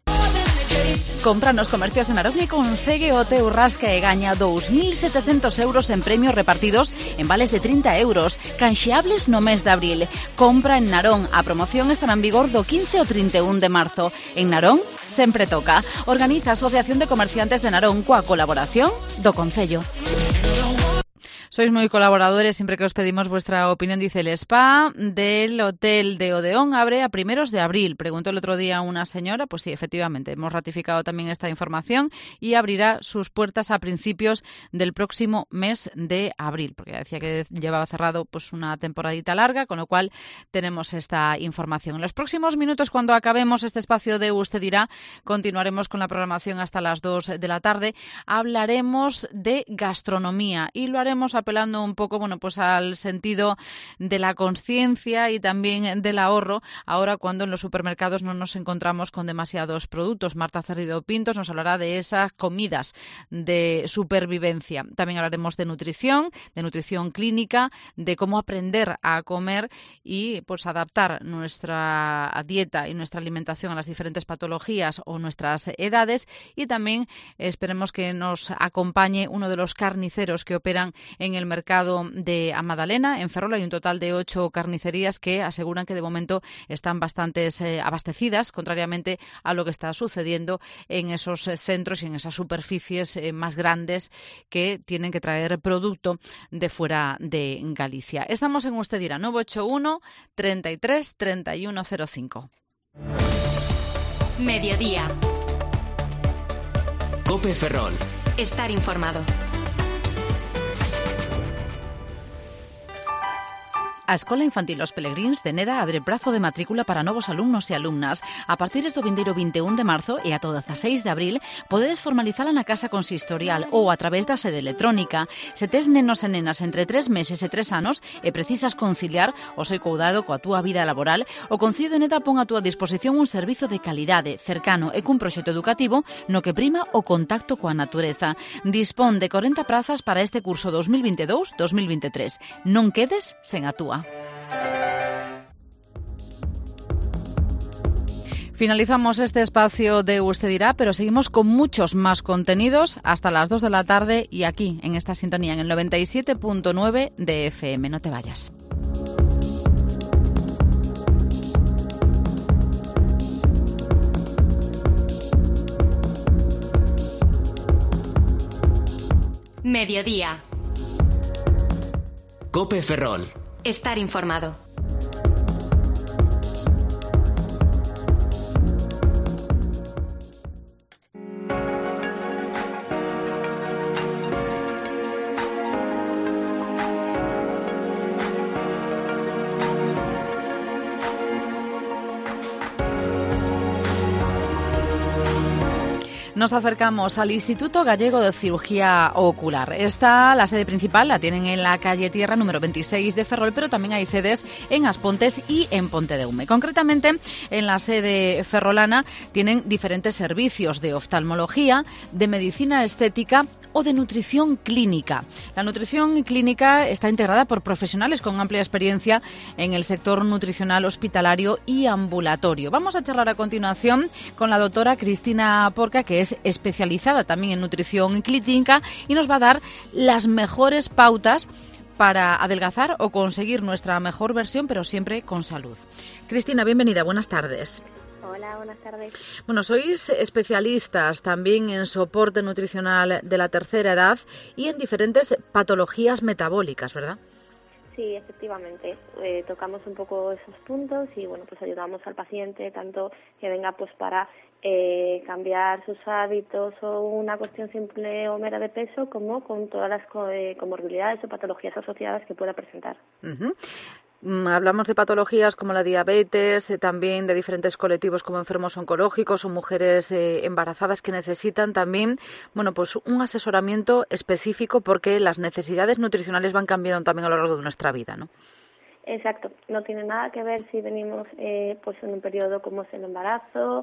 Compra nos comercios de Narón e consegue o teu rasca e gaña 2.700 euros en premios repartidos en vales de 30 euros, canxeables no mes de abril. Compra en Narón. A promoción estará en vigor do 15 ao 31 de marzo. En Narón sempre toca. Organiza a Asociación de Comerciantes de Narón coa colaboración do Concello. Sois moi colaboradores, siempre que os pedimos vuestra opinión. Dice, el spa del hotel de Odeón abre a primeros de abril. Preguntó el otro día una señora, pues sí, efectivamente, hemos ratificado también esta información y abrirá sus puertas a principios del próximo mes de abril, porque decía que llevaba cerrado pues una temporadita larga, con lo cual tenemos esta información. En los próximos minutos, cuando acabemos este espacio de Usted dirá, continuaremos con la programación hasta las 2 de la tarde. Hablaremos de gastronomía y lo haremos apelando un poco, bueno, pues al sentido de la conciencia y también del ahorro, ahora cuando en los supermercados no nos encontramos con demasiados productos. Marta Cerrido Pintos nos hablará de esas comidas de supervivencia. También hablaremos de nutrición clínica, de cómo aprender a comer y pues adaptar nuestra dieta y nuestra alimentación a las diferentes patologías o nuestras edades, y también esperemos que nos acompañe uno de los carniceros que operan en el mercado de Amadalena. En Ferrol hay un total de 8 carnicerías que aseguran que de momento están bastante abastecidas, contrariamente a lo que está sucediendo en esos centros y en esas superficies más grandes que tienen que traer producto de fuera de Galicia. Estamos en Usted dirá, 981 33 3105. Mediodía. Cope Ferrol. Estar informado. A Escola Infantil Os Pelegríns de Neda abre prazo de matrícula para novos alumnos e alumnas. A partir do vindeiro 21 de marzo e ata o 16 de abril podedes formalizala na Casa Consistorial ou a través da sede electrónica. Se tes nenos e nenas entre 3 meses e 3 anos e precisas conciliar o seu coidado coa túa vida laboral, o Concello de Neda pon a túa disposición un servizo de calidade, cercano e cun proxecto educativo no que prima o contacto coa natureza. Dispón de 40 prazas para este curso 2022-2023. Non quedes sen a túa. Finalizamos este espacio de Usted dirá, pero seguimos con muchos más contenidos hasta las 2 de la tarde y aquí, en esta sintonía, en el 97.9 de FM. No te vayas. Mediodía. Cope Ferrol. Estar informado. Nos acercamos al Instituto Gallego de Cirugía Ocular. La sede principal la tienen en la calle Tierra número 26 de Ferrol, pero también hay sedes en Aspontes y en Pontedeume. Concretamente, en la sede ferrolana tienen diferentes servicios de oftalmología, de medicina estética o de nutrición clínica. La nutrición clínica está integrada por profesionales con amplia experiencia en el sector nutricional hospitalario y ambulatorio. Vamos a charlar a continuación con la doctora Cristina Porca, que es especializada también en nutrición clínica y nos va a dar las mejores pautas para adelgazar o conseguir nuestra mejor versión, pero siempre con salud. Cristina, bienvenida, buenas tardes. Hola, buenas tardes. Bueno, sois especialistas también en soporte nutricional de la tercera edad y en diferentes patologías metabólicas, ¿verdad? Sí, efectivamente. Tocamos un poco esos puntos y bueno, pues ayudamos al paciente tanto que venga pues para cambiar sus hábitos o una cuestión simple o mera de peso, como con todas las comorbilidades o patologías asociadas que pueda presentar. Uh-huh. Hablamos de patologías como la diabetes, también de diferentes colectivos como enfermos oncológicos o mujeres embarazadas que necesitan también, bueno, pues un asesoramiento específico porque las necesidades nutricionales van cambiando también a lo largo de nuestra vida, ¿no? Exacto, no tiene nada que ver si venimos pues en un periodo como es el embarazo,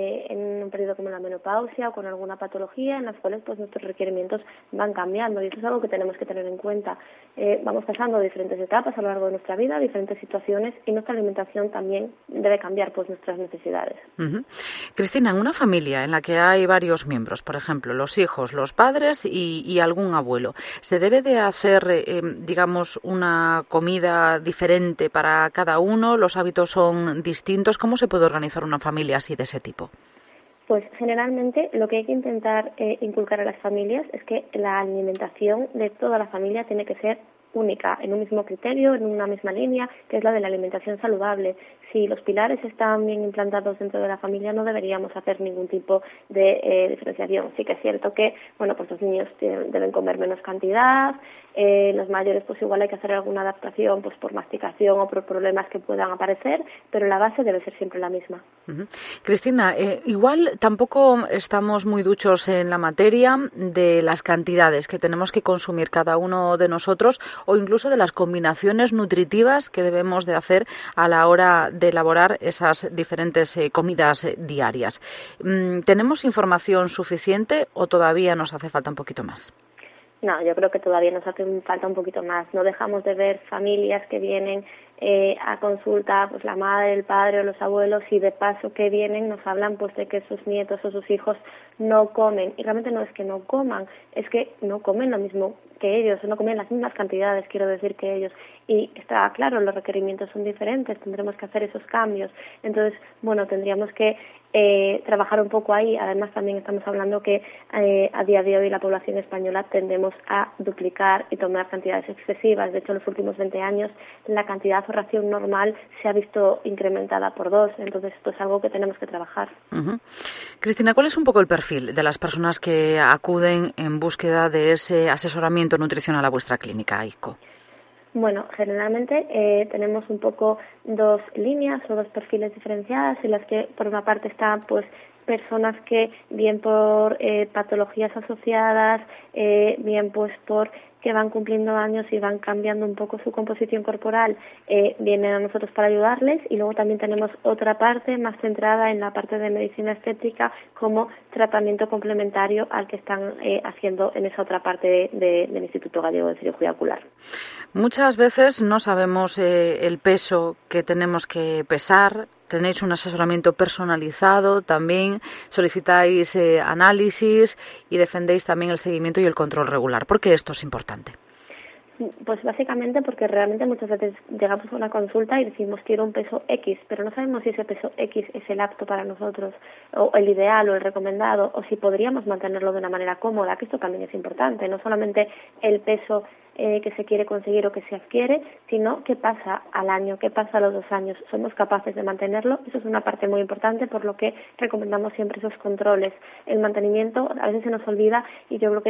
en un periodo como la menopausia o con alguna patología en las cuales pues nuestros requerimientos van cambiando y eso es algo que tenemos que tener en cuenta. Vamos pasando diferentes etapas a lo largo de nuestra vida, diferentes situaciones y nuestra alimentación también debe cambiar pues nuestras necesidades. Uh-huh. Cristina, en una familia en la que hay varios miembros, por ejemplo, los hijos, los padres y algún abuelo, ¿se debe de hacer, digamos, una comida diferente para cada uno? ¿Los hábitos son distintos? ¿Cómo se puede organizar una familia así de ese tipo? Pues generalmente lo que hay que intentar inculcar a las familias es que la alimentación de toda la familia tiene que ser única, en un mismo criterio, en una misma línea, que es la de la alimentación saludable. Si los pilares están bien implantados dentro de la familia, no deberíamos hacer ningún tipo de diferenciación. Sí que es cierto que, bueno, pues los niños deben comer menos cantidad, los mayores pues igual hay que hacer alguna adaptación pues por masticación o por problemas que puedan aparecer, pero la base debe ser siempre la misma. Uh-huh. Cristina, igual tampoco estamos muy duchos en la materia de las cantidades que tenemos que consumir cada uno de nosotros o incluso de las combinaciones nutritivas que debemos de hacer a la hora de elaborar esas diferentes comidas diarias. ¿Tenemos información suficiente o todavía nos hace falta un poquito más? No, yo creo que todavía nos hace falta un poquito más. No dejamos de ver familias que vienen a consulta, pues la madre, el padre o los abuelos, y de paso que vienen nos hablan pues de que sus nietos o sus hijos no comen. Y realmente no es que no coman, es que no comen lo mismo que ellos, no comen las mismas cantidades, quiero decir, que ellos. Y está claro, los requerimientos son diferentes, tendremos que hacer esos cambios. Entonces, bueno, tendríamos que trabajar un poco ahí. Además, también estamos hablando que a día de hoy la población española tendemos a duplicar y tomar cantidades excesivas. De hecho, en los últimos 20 años la cantidad o ración normal se ha visto incrementada por 2. Entonces, esto es algo que tenemos que trabajar. Uh-huh. Cristina, ¿cuál es un poco el perfil de las personas que acuden en búsqueda de ese asesoramiento nutricional a vuestra clínica, AICO? Bueno, generalmente tenemos un poco 2 líneas o 2 perfiles diferenciadas, en las que por una parte están pues personas que bien por patologías asociadas, bien pues por que van cumpliendo años y van cambiando un poco su composición corporal, vienen a nosotros para ayudarles. Y luego también tenemos otra parte más centrada en la parte de medicina estética como tratamiento complementario al que están haciendo en esa otra parte del Instituto Gallego de Cirugía Ocular. Muchas veces no sabemos el peso que tenemos que pesar. Tenéis un asesoramiento personalizado, también solicitáis análisis y defendéis también el seguimiento y el control regular. ¿Por qué esto es importante? Pues básicamente porque realmente muchas veces llegamos a una consulta y decimos quiero un peso X, pero no sabemos si ese peso X es el apto para nosotros, o el ideal o el recomendado, o si podríamos mantenerlo de una manera cómoda, que esto también es importante, no solamente el peso que se quiere conseguir o que se adquiere, sino qué pasa al año, qué pasa a los 2 años, somos capaces de mantenerlo. Eso es una parte muy importante, por lo que recomendamos siempre esos controles. El mantenimiento a veces se nos olvida y yo creo que es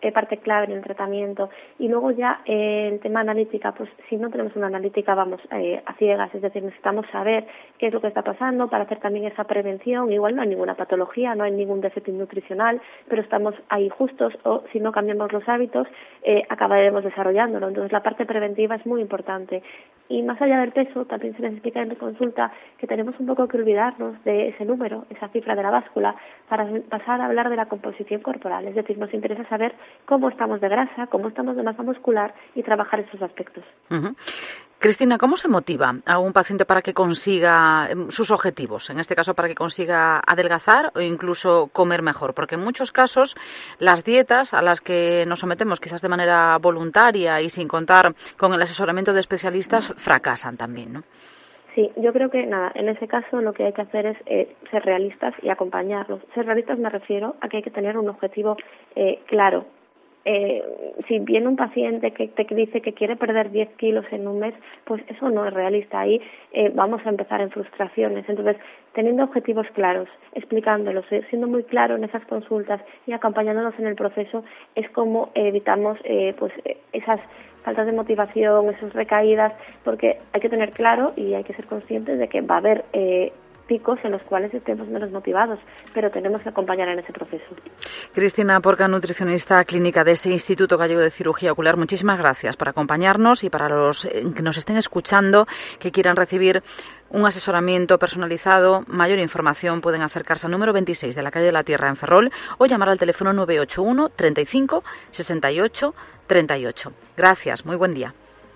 parte clave en el tratamiento. Y luego ya el tema analítica, pues si no tenemos una analítica vamos a ciegas, es decir, necesitamos saber qué es lo que está pasando para hacer también esa prevención. Igual no hay ninguna patología, no hay ningún déficit nutricional, pero estamos ahí justos, o si no cambiamos los hábitos acabaremos desarrollándolo. Entonces la parte preventiva es muy importante. Y más allá del peso, también se les explica en consulta que tenemos un poco que olvidarnos de ese número, esa cifra de la báscula, para pasar a hablar de la composición corporal. Es decir, nos interesa saber cómo estamos de grasa, cómo estamos de masa muscular y trabajar esos aspectos. Cristina, ¿cómo se motiva a un paciente para que consiga sus objetivos? En este caso, para que consiga adelgazar o incluso comer mejor. Porque en muchos casos las dietas a las que nos sometemos quizás de manera voluntaria y sin contar con el asesoramiento de especialistas fracasan también, ¿no? Sí, yo creo que en ese caso lo que hay que hacer es ser realistas y acompañarlos. Ser realistas me refiero a que hay que tener un objetivo claro. Si viene un paciente que te dice que quiere perder 10 kilos en un mes, pues eso no es realista. Ahí vamos a empezar en frustraciones. Entonces, teniendo objetivos claros, explicándolos, siendo muy claro en esas consultas y acompañándonos en el proceso, es como evitamos esas faltas de motivación, esas recaídas, porque hay que tener claro y hay que ser conscientes de que va a haber picos en los cuales estemos menos motivados, pero tenemos que acompañar en ese proceso. Cristina Porca, nutricionista clínica de ese Instituto Gallego de Cirugía Ocular, muchísimas gracias por acompañarnos, y para los que nos estén escuchando, que quieran recibir un asesoramiento personalizado, mayor información, pueden acercarse al número 26 de la calle de la Tierra en Ferrol o llamar al teléfono 981 35 68 38. Gracias, muy buen día.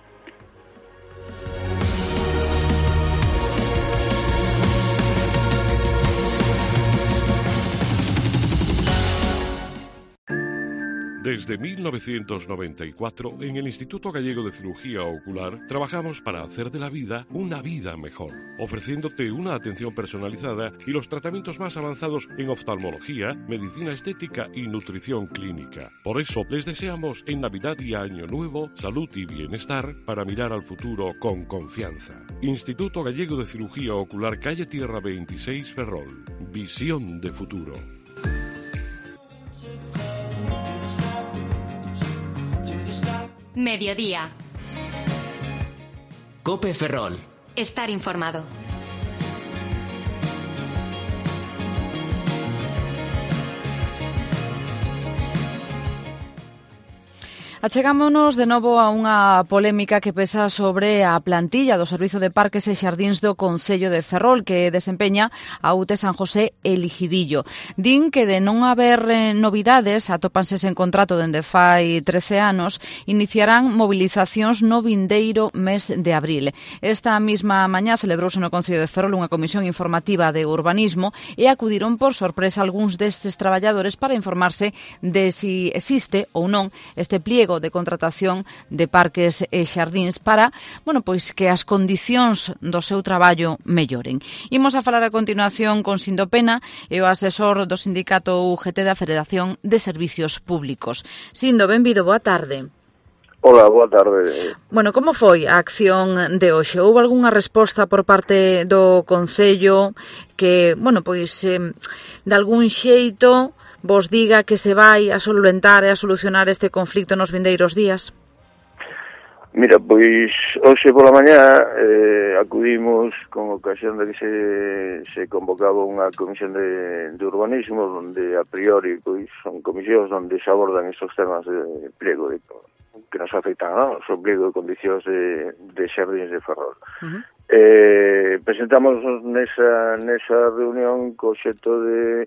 Desde 1994, en el Instituto Gallego de Cirugía Ocular, trabajamos para hacer de la vida una vida mejor, ofreciéndote una atención personalizada y los tratamientos más avanzados en oftalmología, medicina estética y nutrición clínica. Por eso, les deseamos en Navidad y Año Nuevo salud y bienestar para mirar al futuro con confianza. Instituto Gallego de Cirugía Ocular, calle Tierra 26, Ferrol. Visión de futuro. Mediodía. Cope Ferrol. Estar informado. Achegámonos de novo a unha polémica que pesa sobre a plantilla do Servizo de Parques e Xardíns do Concello de Ferrol, que desempeña a UTE San José Eligidillo. Din que de non haber novidades, atópanse sen contrato dende fai 13 anos, iniciarán movilizacións no vindeiro mes de abril. Esta mesma mañá celebrouse no Concello de Ferrol unha comisión informativa de urbanismo e acudiron por sorpresa algúns destes traballadores para informarse de si existe ou non este pliego de contratación de parques e xardíns para, pois que as condicións do seu traballo melloren. Imos a falar a continuación con Sindopena e o asesor do sindicato UGT da Federación de Servicios Públicos. Sindo, benvido, boa tarde. Hola, boa tarde. Como foi a acción de hoxe? Houve algunha resposta por parte do Concello que, de algún xeito vos diga que se vai a solventar e a solucionar este conflicto nos vindeiros días? Mira, pois hoxe pola mañá acudimos con ocasión de que se convocaba unha comisión de urbanismo donde a priori pois son comisións onde se abordan estos temas de pliego que nos afectan o pliego de condicións de xardíns de Ferrol. Presentamos nesa reunión co xeito de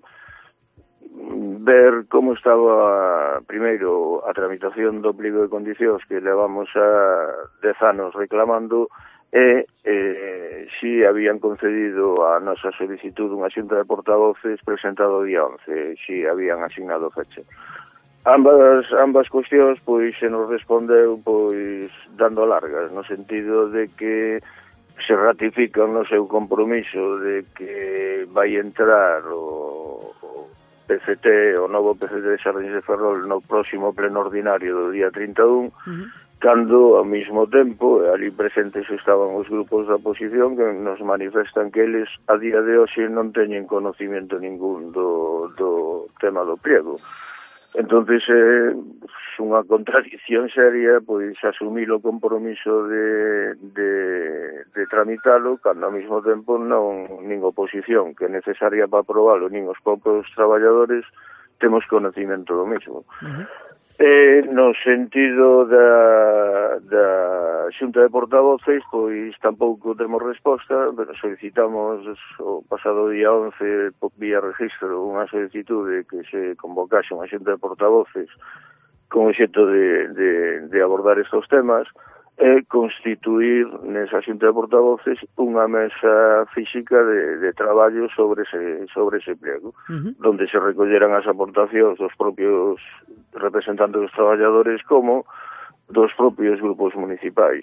ver como estaba primeiro a tramitación do pliego de condicións que levamos a 10 anos reclamando e si habían concedido a nosa solicitud unha xunta de portavoces presentado o día 11, si habían asignado fecha. Ambas cuestións pois se nos respondeu pois dando largas, no sentido de que se ratifica no seu compromiso de que vai entrar o PCT, o novo PCT de Xardíns de Ferrol no próximo pleno ordinario do día 31, cando ao mesmo tempo ali presentes estaban os grupos da oposición que nos manifestan que eles a día de hoxe non teñen conocimiento ningún do tema do pliego. Entonces, unha contradicción seria, pois, asumir o compromiso de tramitalo, cando ao mesmo tempo non nin oposición, que é necesaria para aprobalo, nin os propios traballadores temos conocimento do mesmo. No sentido da Xunta de Portavoces, pois tampouco temos resposta, pero solicitamos o pasado día 11 vía registro unha solicitude que se convocase unha Xunta de Portavoces con o xeito de abordar estes temas e constituir nesa Xunta de Portavoces unha mesa física de traballo sobre ese pliego, donde se recolleran as aportacións dos propios representantes dos traballadores como dos propios grupos municipais.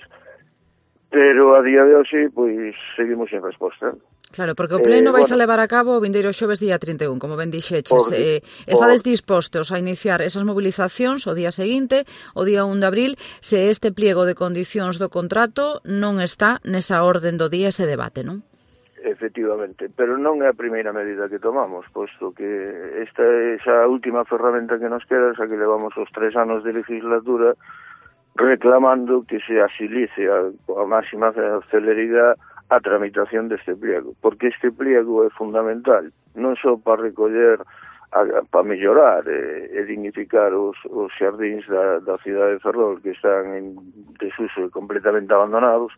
Pero a día de hoxe, pois, seguimos sen resposta. Claro, porque o pleno vais a levar a cabo o vindeiro xoves día 31, como ben dixeches. Estades dispostos a iniciar esas movilizacións o día seguinte, o día 1 de abril, se este pliego de condicións do contrato non está nesa orden do día ese debate, non? Efectivamente, pero non é a primeira medida que tomamos, posto que esta é esa última ferramenta que nos queda, xa que levamos os 3 anos de legislatura reclamando que se agilice a máxima celeridade a tramitación deste pliego, porque este pliego é fundamental, non só para recoller, para mellorar e dignificar os xardíns da cidade de Ferrol que están en desuso e completamente abandonados,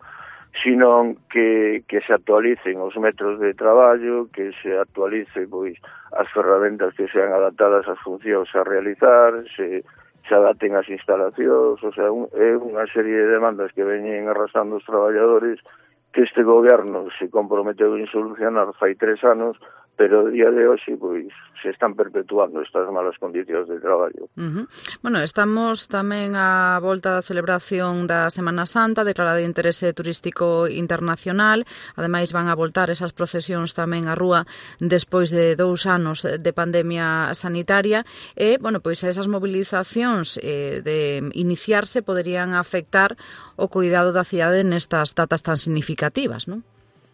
sino que se actualicen os metros de traballo, que se actualice pois as ferramentas que sean adaptadas ás funcións a realizar, se adapten as instalacións, o sea, é unha serie de demandas que veñen arrastrando os traballadores que este goberno se comprometeu en solucionar fai 3 anos, pero a día de hoxe pois se están perpetuando estas malas condicións de traballo. Bueno, estamos tamén á volta da celebración da Semana Santa, declarada de interese turístico internacional. Ademais, van a voltar esas procesións tamén á rúa despois de 2 anos de pandemia sanitaria. E, bueno, pois esas movilizacións de iniciarse poderían afectar o cuidado da cidade nestas datas tan significativas, non?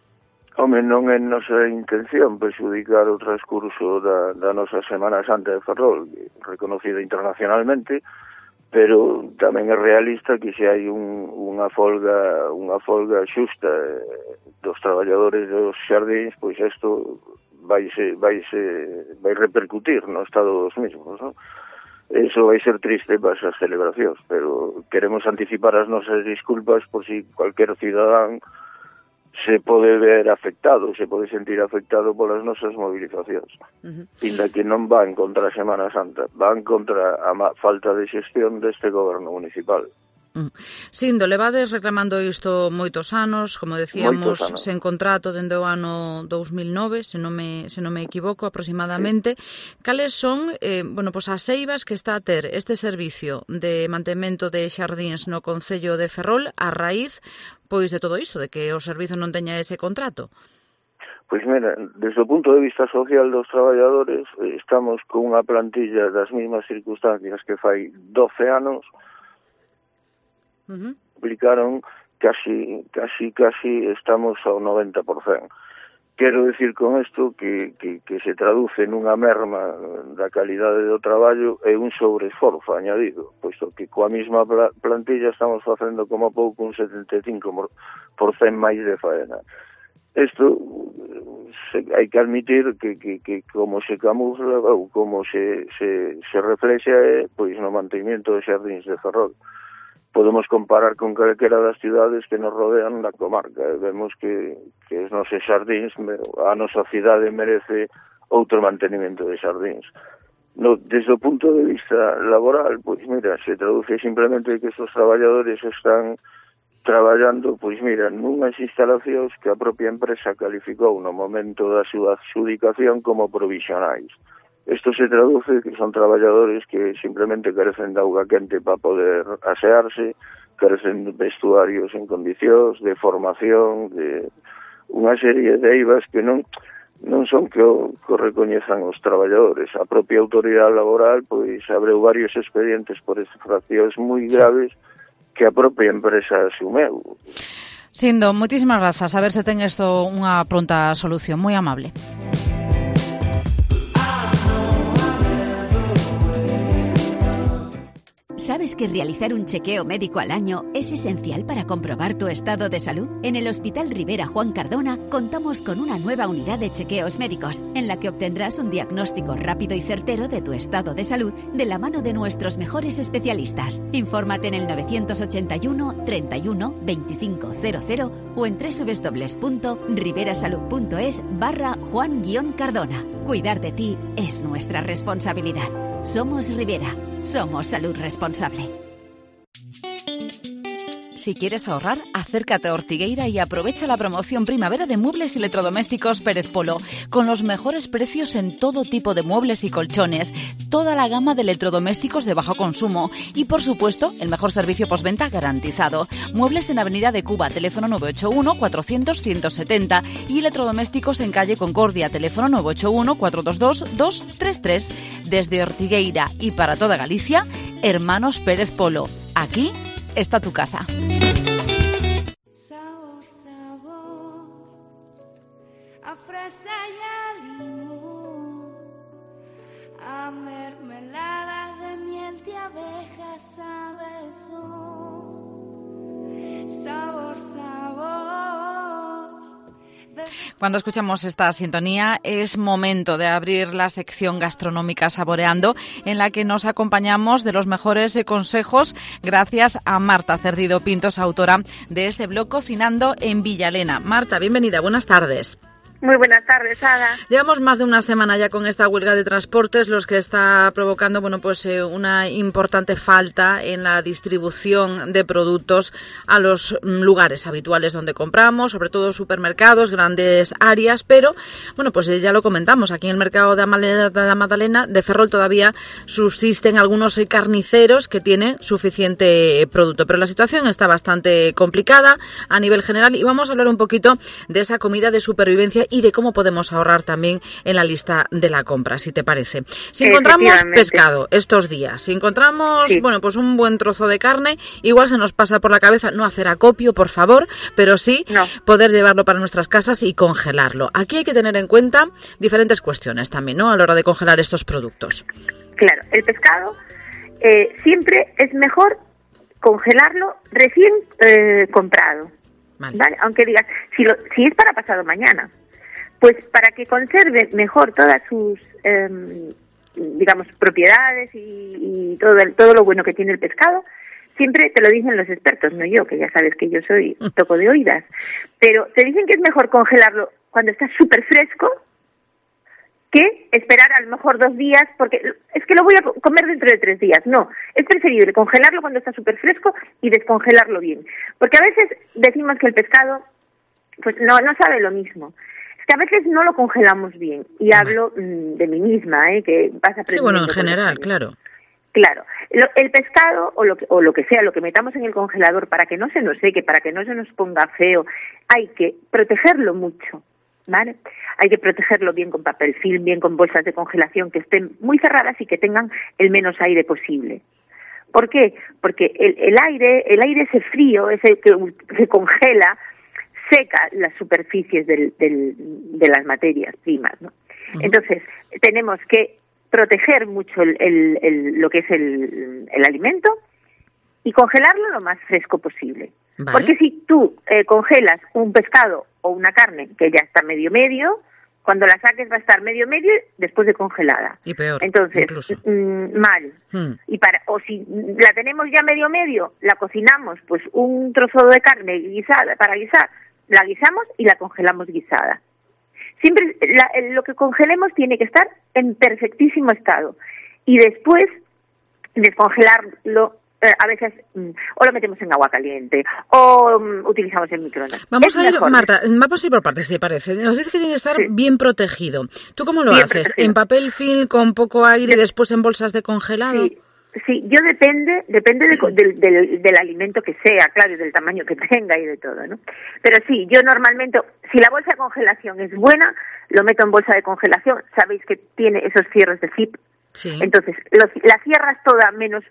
Home, non é nosa intención perxudicar o transcurso da nosa Semana Santa de Ferrol, reconocida internacionalmente, pero tamén é realista que se hai unha folga xusta dos traballadores dos xardíns, pois isto vai repercutir no estado dos mesmos, non? Eso vai ser triste para esas celebracións, pero queremos anticipar as nosas disculpas por si cualquier cidadán se pode ver afectado, se pode sentir afectado polas nosas movilizacións. Inda que non van contra a Semana Santa, van contra a falta de xestión deste goberno municipal. Sindo, levades reclamando isto moitos anos, como decíamos, sen contrato dende o ano 2009, se non me equivoco, aproximadamente. Cales son, as eivas que está a ter este servicio de mantemento de xardíns no Concello de Ferrol a raíz, pois, de todo isto, de que o servizo non teña ese contrato? Pois mira, desde o punto de vista social dos traballadores, estamos con unha plantilla das mesmas circunstancias que fai 12 anos, aplicaron casi estamos ao 90%. Quero decir con isto que se traduce nunha merma da calidade do traballo e un sobreesforzo añadido, posto que coa mesma plantilla estamos facendo como pouco un 75% máis de faena. Isto hai que admitir que como se camufla ou como se reflexa pois no mantemento dos xardíns de Ferrol. Podemos comparar con calquera das cidades que nos rodean na comarca. Vemos que os nosos xardíns, a nosa cidade merece outro mantenimento de xardíns. Desde o punto de vista laboral, pois mira, se traduce simplemente que estes traballadores están traballando, pois mira, nunhas instalacións que a propia empresa calificou no momento da súa adxudicación como provisionais. Isto se traduce que son traballadores que simplemente carecen de auga quente para poder asearse, carecen de vestuarios en condicións, de formación, de unha serie de eivas que non son que o recoñezan os traballadores. A propia autoridade laboral pois abreu varios expedientes por infraccións moi graves que a propia empresa asumeu. Sindo, moitísimas grazas. A ver se ten isto unha pronta solución. Moi amable. ¿Sabes que realizar un chequeo médico al año es esencial para comprobar tu estado de salud? En el Hospital Rivera Juan Cardona contamos con una nueva unidad de chequeos médicos en la que obtendrás un diagnóstico rápido y certero de tu estado de salud de la mano de nuestros mejores especialistas. Infórmate en el 981 31 2500 o en www.riverasalud.es/Juan-Cardona. Cuidar de ti es nuestra responsabilidad. Somos Rivera. Somos salud responsable. Si quieres ahorrar, acércate a Ortigueira y aprovecha la promoción primavera de muebles y electrodomésticos Pérez Polo, con los mejores precios en todo tipo de muebles y colchones, toda la gama de electrodomésticos de bajo consumo y, por supuesto, el mejor servicio postventa garantizado. Muebles en Avenida de Cuba, teléfono 981 400 170 y electrodomésticos en calle Concordia, teléfono 981 422 233. Desde Ortigueira y para toda Galicia, Hermanos Pérez Polo. Aquí está tu casa. Sabor, sabor, a fresa y a limón, a mermelada de miel de abeja, sabe son. Sabor, sabor. Cuando escuchamos esta sintonía es momento de abrir la sección gastronómica Saboreando, en la que nos acompañamos de los mejores consejos gracias a Marta Cerdido Pintos, autora de ese blog Cocinando en Villalena. Marta, bienvenida, buenas tardes. Muy buenas tardes, Ada. Llevamos más de una semana ya con esta huelga de transportes, los que está provocando una importante falta en la distribución de productos a los lugares habituales donde compramos, sobre todo supermercados, grandes áreas, pero ya lo comentamos, aquí en el mercado de la Magdalena de Ferrol todavía subsisten algunos carniceros que tienen suficiente producto, pero la situación está bastante complicada a nivel general y vamos a hablar un poquito de esa comida de supervivencia y de cómo podemos ahorrar también en la lista de la compra, si te parece. Si encontramos pescado estos días, si encontramos un buen trozo de carne, igual se nos pasa por la cabeza no hacer acopio, por favor, pero sí poder llevarlo para nuestras casas y congelarlo. Aquí hay que tener en cuenta diferentes cuestiones también, ¿no?, a la hora de congelar estos productos. Claro, el pescado siempre es mejor congelarlo recién comprado. Vale. Aunque digas, si es para pasado mañana, pues para que conserve mejor todas sus, propiedades y todo lo bueno que tiene el pescado, siempre te lo dicen los expertos, no yo, que ya sabes que yo soy toco de oídas, pero te dicen que es mejor congelarlo cuando está súper fresco que esperar a lo mejor 2 días, porque es que lo voy a comer dentro de 3 días. No, es preferible congelarlo cuando está súper fresco y descongelarlo bien. Porque a veces decimos que el pescado pues no sabe lo mismo. Es que a veces no lo congelamos bien. Y hablo de mí misma, que vas aprendiendo. Sí, en general, claro. Claro, el pescado o lo que sea, lo que metamos en el congelador para que no se nos seque, para que no se nos ponga feo, hay que protegerlo mucho. ¿Vale? Hay que protegerlo bien con papel film, bien con bolsas de congelación que estén muy cerradas y que tengan el menos aire posible. ¿Por qué? Porque el aire ese frío, ese que congela, seca las superficies de las materias primas, ¿no? Uh-huh. Entonces, tenemos que proteger mucho lo que es el alimento y congelarlo lo más fresco posible. Vale. Porque si tú congelas un pescado o una carne que ya está medio, cuando la saques va a estar medio después de congelada. Y peor, entonces, mal. O si la tenemos ya medio, la cocinamos, pues un trozo de carne guisada para guisar, la guisamos y la congelamos guisada. Siempre lo que congelemos tiene que estar en perfectísimo estado. Y después descongelarlo. A veces o lo metemos en agua caliente o utilizamos el microondas. Vamos a ir por partes, si te parece. Nos dice que tiene que estar bien protegido. ¿Tú cómo lo haces? Protegido. ¿En papel film con poco aire y después en bolsas de congelado? Sí, yo depende del alimento que sea, claro, y del tamaño que tenga y de todo, ¿no? Pero sí, yo normalmente, si la bolsa de congelación es buena, lo meto en bolsa de congelación. Sabéis que tiene esos cierres de zip. Sí. Entonces, la cierras toda menos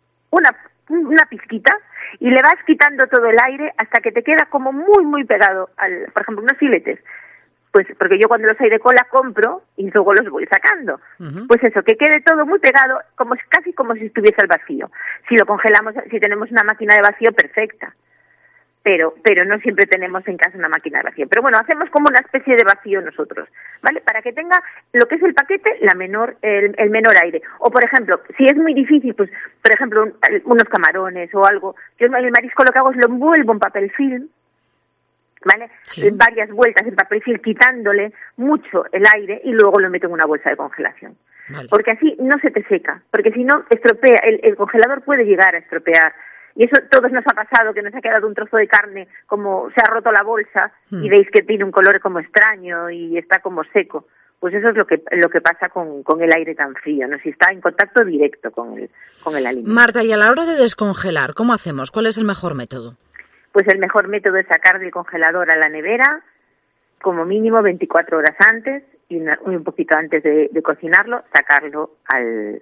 una pizquita y le vas quitando todo el aire hasta que te queda como muy, muy pegado por ejemplo, unos filetes. pues porque yo cuando los hay de cola compro y luego los voy sacando. Pues eso, que quede todo muy pegado, casi como si estuviese al vacío. Si lo congelamos, si tenemos una máquina de vacío, perfecta. Pero no siempre tenemos en casa una máquina de vacío. Pero bueno, hacemos como una especie de vacío nosotros, ¿vale? Para que tenga lo que es el paquete, el menor aire. O, por ejemplo, si es muy difícil, pues, por ejemplo, unos camarones o algo, yo el marisco lo que hago es lo envuelvo en papel film, ¿vale? Sí. Varias vueltas en papel film, quitándole mucho el aire y luego lo meto en una bolsa de congelación. Vale. Porque así no se te seca, porque si no, estropea, el congelador puede llegar a estropear. Y eso todos nos ha pasado, que nos ha quedado un trozo de carne, como se ha roto la bolsa y veis que tiene un color como extraño y está como seco. Pues eso es lo que pasa con el aire tan frío, ¿no? Si está en contacto directo con el alimento. Marta, y a la hora de descongelar, ¿cómo hacemos? ¿Cuál es el mejor método? Pues el mejor método es sacar del congelador a la nevera, como mínimo 24 horas antes y un poquito antes de cocinarlo, sacarlo al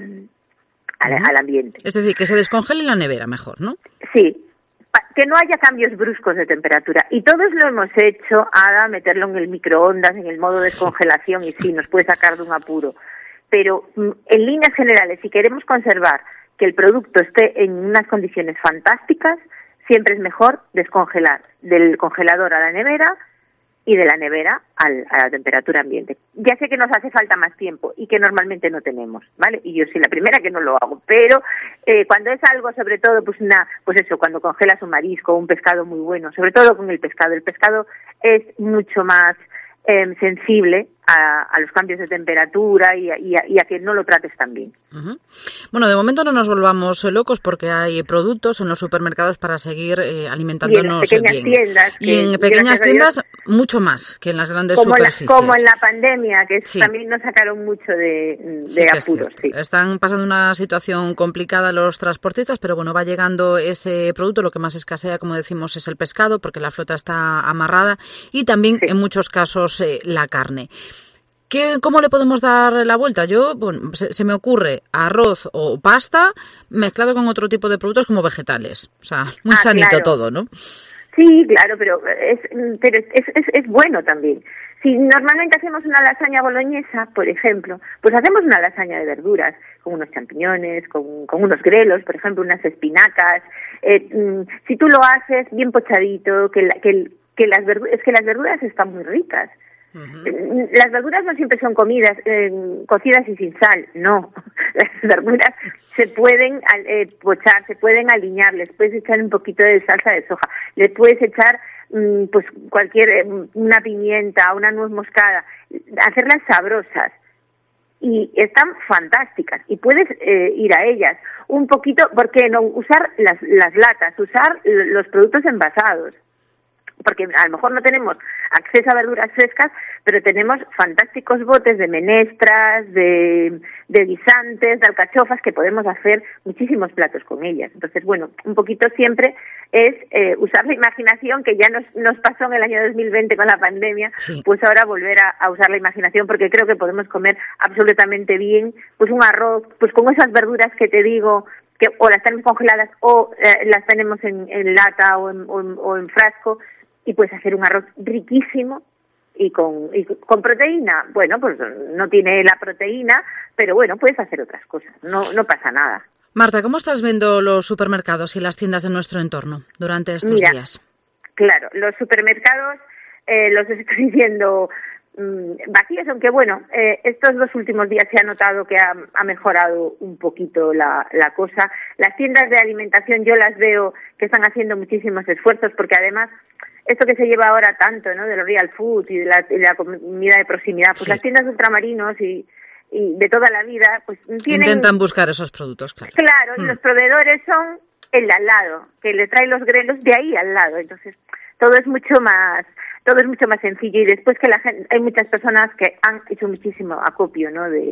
ambiente. Es decir, que se descongele en la nevera mejor, ¿no? Sí, que no haya cambios bruscos de temperatura. Y todos lo hemos hecho, Ada, meterlo en el microondas, en el modo de descongelación, y sí, nos puede sacar de un apuro. Pero en líneas generales, si queremos conservar que el producto esté en unas condiciones fantásticas, siempre es mejor descongelar del congelador a la nevera y de la nevera a la temperatura ambiente. Ya sé que nos hace falta más tiempo y que normalmente no tenemos, ¿vale? Y yo soy la primera que no lo hago, pero cuando es algo, sobre todo, pues eso, cuando congelas un marisco o un pescado muy bueno, sobre todo con el pescado es mucho más sensible a los cambios de temperatura y a que no lo trates tan bien. Bueno, de momento no nos volvamos locos porque hay productos en los supermercados para seguir alimentándonos bien. Y en pequeñas tiendas mucho más que en las grandes superficies. Como en la pandemia, que también nos sacaron mucho de apuros. Sí. Están pasando una situación complicada los transportistas, pero bueno, va llegando ese producto. Lo que más escasea, como decimos, es el pescado porque la flota está amarrada y también en muchos casos la carne. ¿Cómo le podemos dar la vuelta? Se me ocurre arroz o pasta mezclado con otro tipo de productos como vegetales. O sea, muy sanito todo, ¿no? Sí, claro, pero es bueno también. Si normalmente hacemos una lasaña boloñesa, por ejemplo, pues hacemos una lasaña de verduras, con unos champiñones, con unos grelos, por ejemplo, unas espinacas. Si tú lo haces bien pochadito, que las verduras están muy ricas. Las verduras no siempre son comidas cocidas y sin sal, no. Las verduras se pueden pochar, se pueden aliñar, les puedes echar un poquito de salsa de soja, les puedes echar pues una pimienta, una nuez moscada, hacerlas sabrosas y están fantásticas y puedes ir a ellas un poquito. ¿Por qué no usar las latas, usar los productos envasados? Porque a lo mejor no tenemos acceso a verduras frescas, pero tenemos fantásticos botes de menestras, de guisantes, de alcachofas, que podemos hacer muchísimos platos con ellas. Entonces, bueno, un poquito siempre es usar la imaginación, que ya nos pasó en el año 2020 con la pandemia, pues ahora volver a usar la imaginación, porque creo que podemos comer absolutamente bien, pues un arroz, pues con esas verduras que te digo, que o las tenemos congeladas o las tenemos en lata o en frasco, y puedes hacer un arroz riquísimo y con proteína. Bueno, pues no tiene la proteína, pero bueno, puedes hacer otras cosas, no pasa nada. Marta, ¿cómo estás viendo los supermercados y las tiendas de nuestro entorno durante estos días? Claro, los supermercados los estoy viendo vacíos, aunque bueno, estos 2 últimos días se ha notado que ha mejorado un poquito la cosa. Las tiendas de alimentación yo las veo que están haciendo muchísimos esfuerzos, porque además esto que se lleva ahora tanto, ¿no?, de los real food y de la comida de proximidad, pues las tiendas de ultramarinos y de toda la vida, pues intentan buscar esos productos, claro. Claro, y los proveedores son el de al lado, que le trae los grelos de ahí al lado. Entonces, todo es mucho más sencillo. Y después que hay muchas personas que han hecho muchísimo acopio, ¿no?, de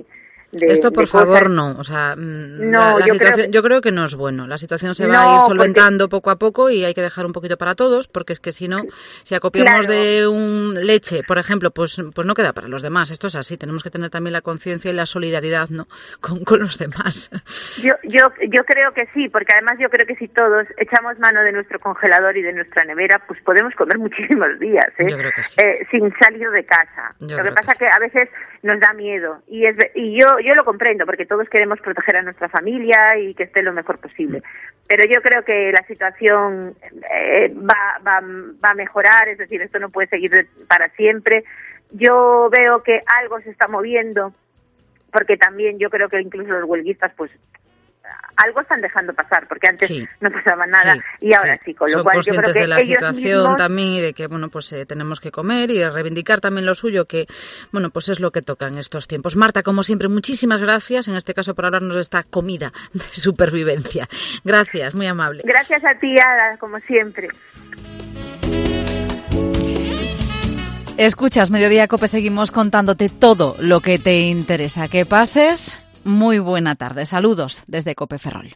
Esto, por favor, no. O sea, la situación, yo creo que no es bueno. La situación se va a ir solventando poco a poco y hay que dejar un poquito para todos, porque es que si no, si acopiamos de un leche, por ejemplo, pues no queda para los demás. Esto es así. Tenemos que tener también la conciencia y la solidaridad, ¿no?, con los demás. Yo creo que sí, porque además yo creo que si todos echamos mano de nuestro congelador y de nuestra nevera, pues podemos comer muchísimos días, Yo creo que sí. Sin salir de casa. Lo que pasa es que a veces nos da miedo y yo lo comprendo, porque todos queremos proteger a nuestra familia y que esté lo mejor posible. Pero yo creo que la situación va a mejorar, es decir, esto no puede seguir para siempre. Yo veo que algo se está moviendo, porque también yo creo que incluso los huelguistas, pues algo están dejando pasar, porque antes no pasaba nada y ahora sí, con lo cual yo creo que de la situación mismos... también, y de que bueno, pues tenemos que comer y reivindicar también lo suyo, que bueno, pues es lo que toca en estos tiempos. Marta, como siempre, muchísimas gracias, en este caso por hablarnos de esta comida de supervivencia. Gracias, muy amable. Gracias a ti, Ada, como siempre. Escuchas Mediodía Cope, seguimos contándote todo lo que te interesa. Que pases muy buena tarde. Saludos desde Cope Ferrol.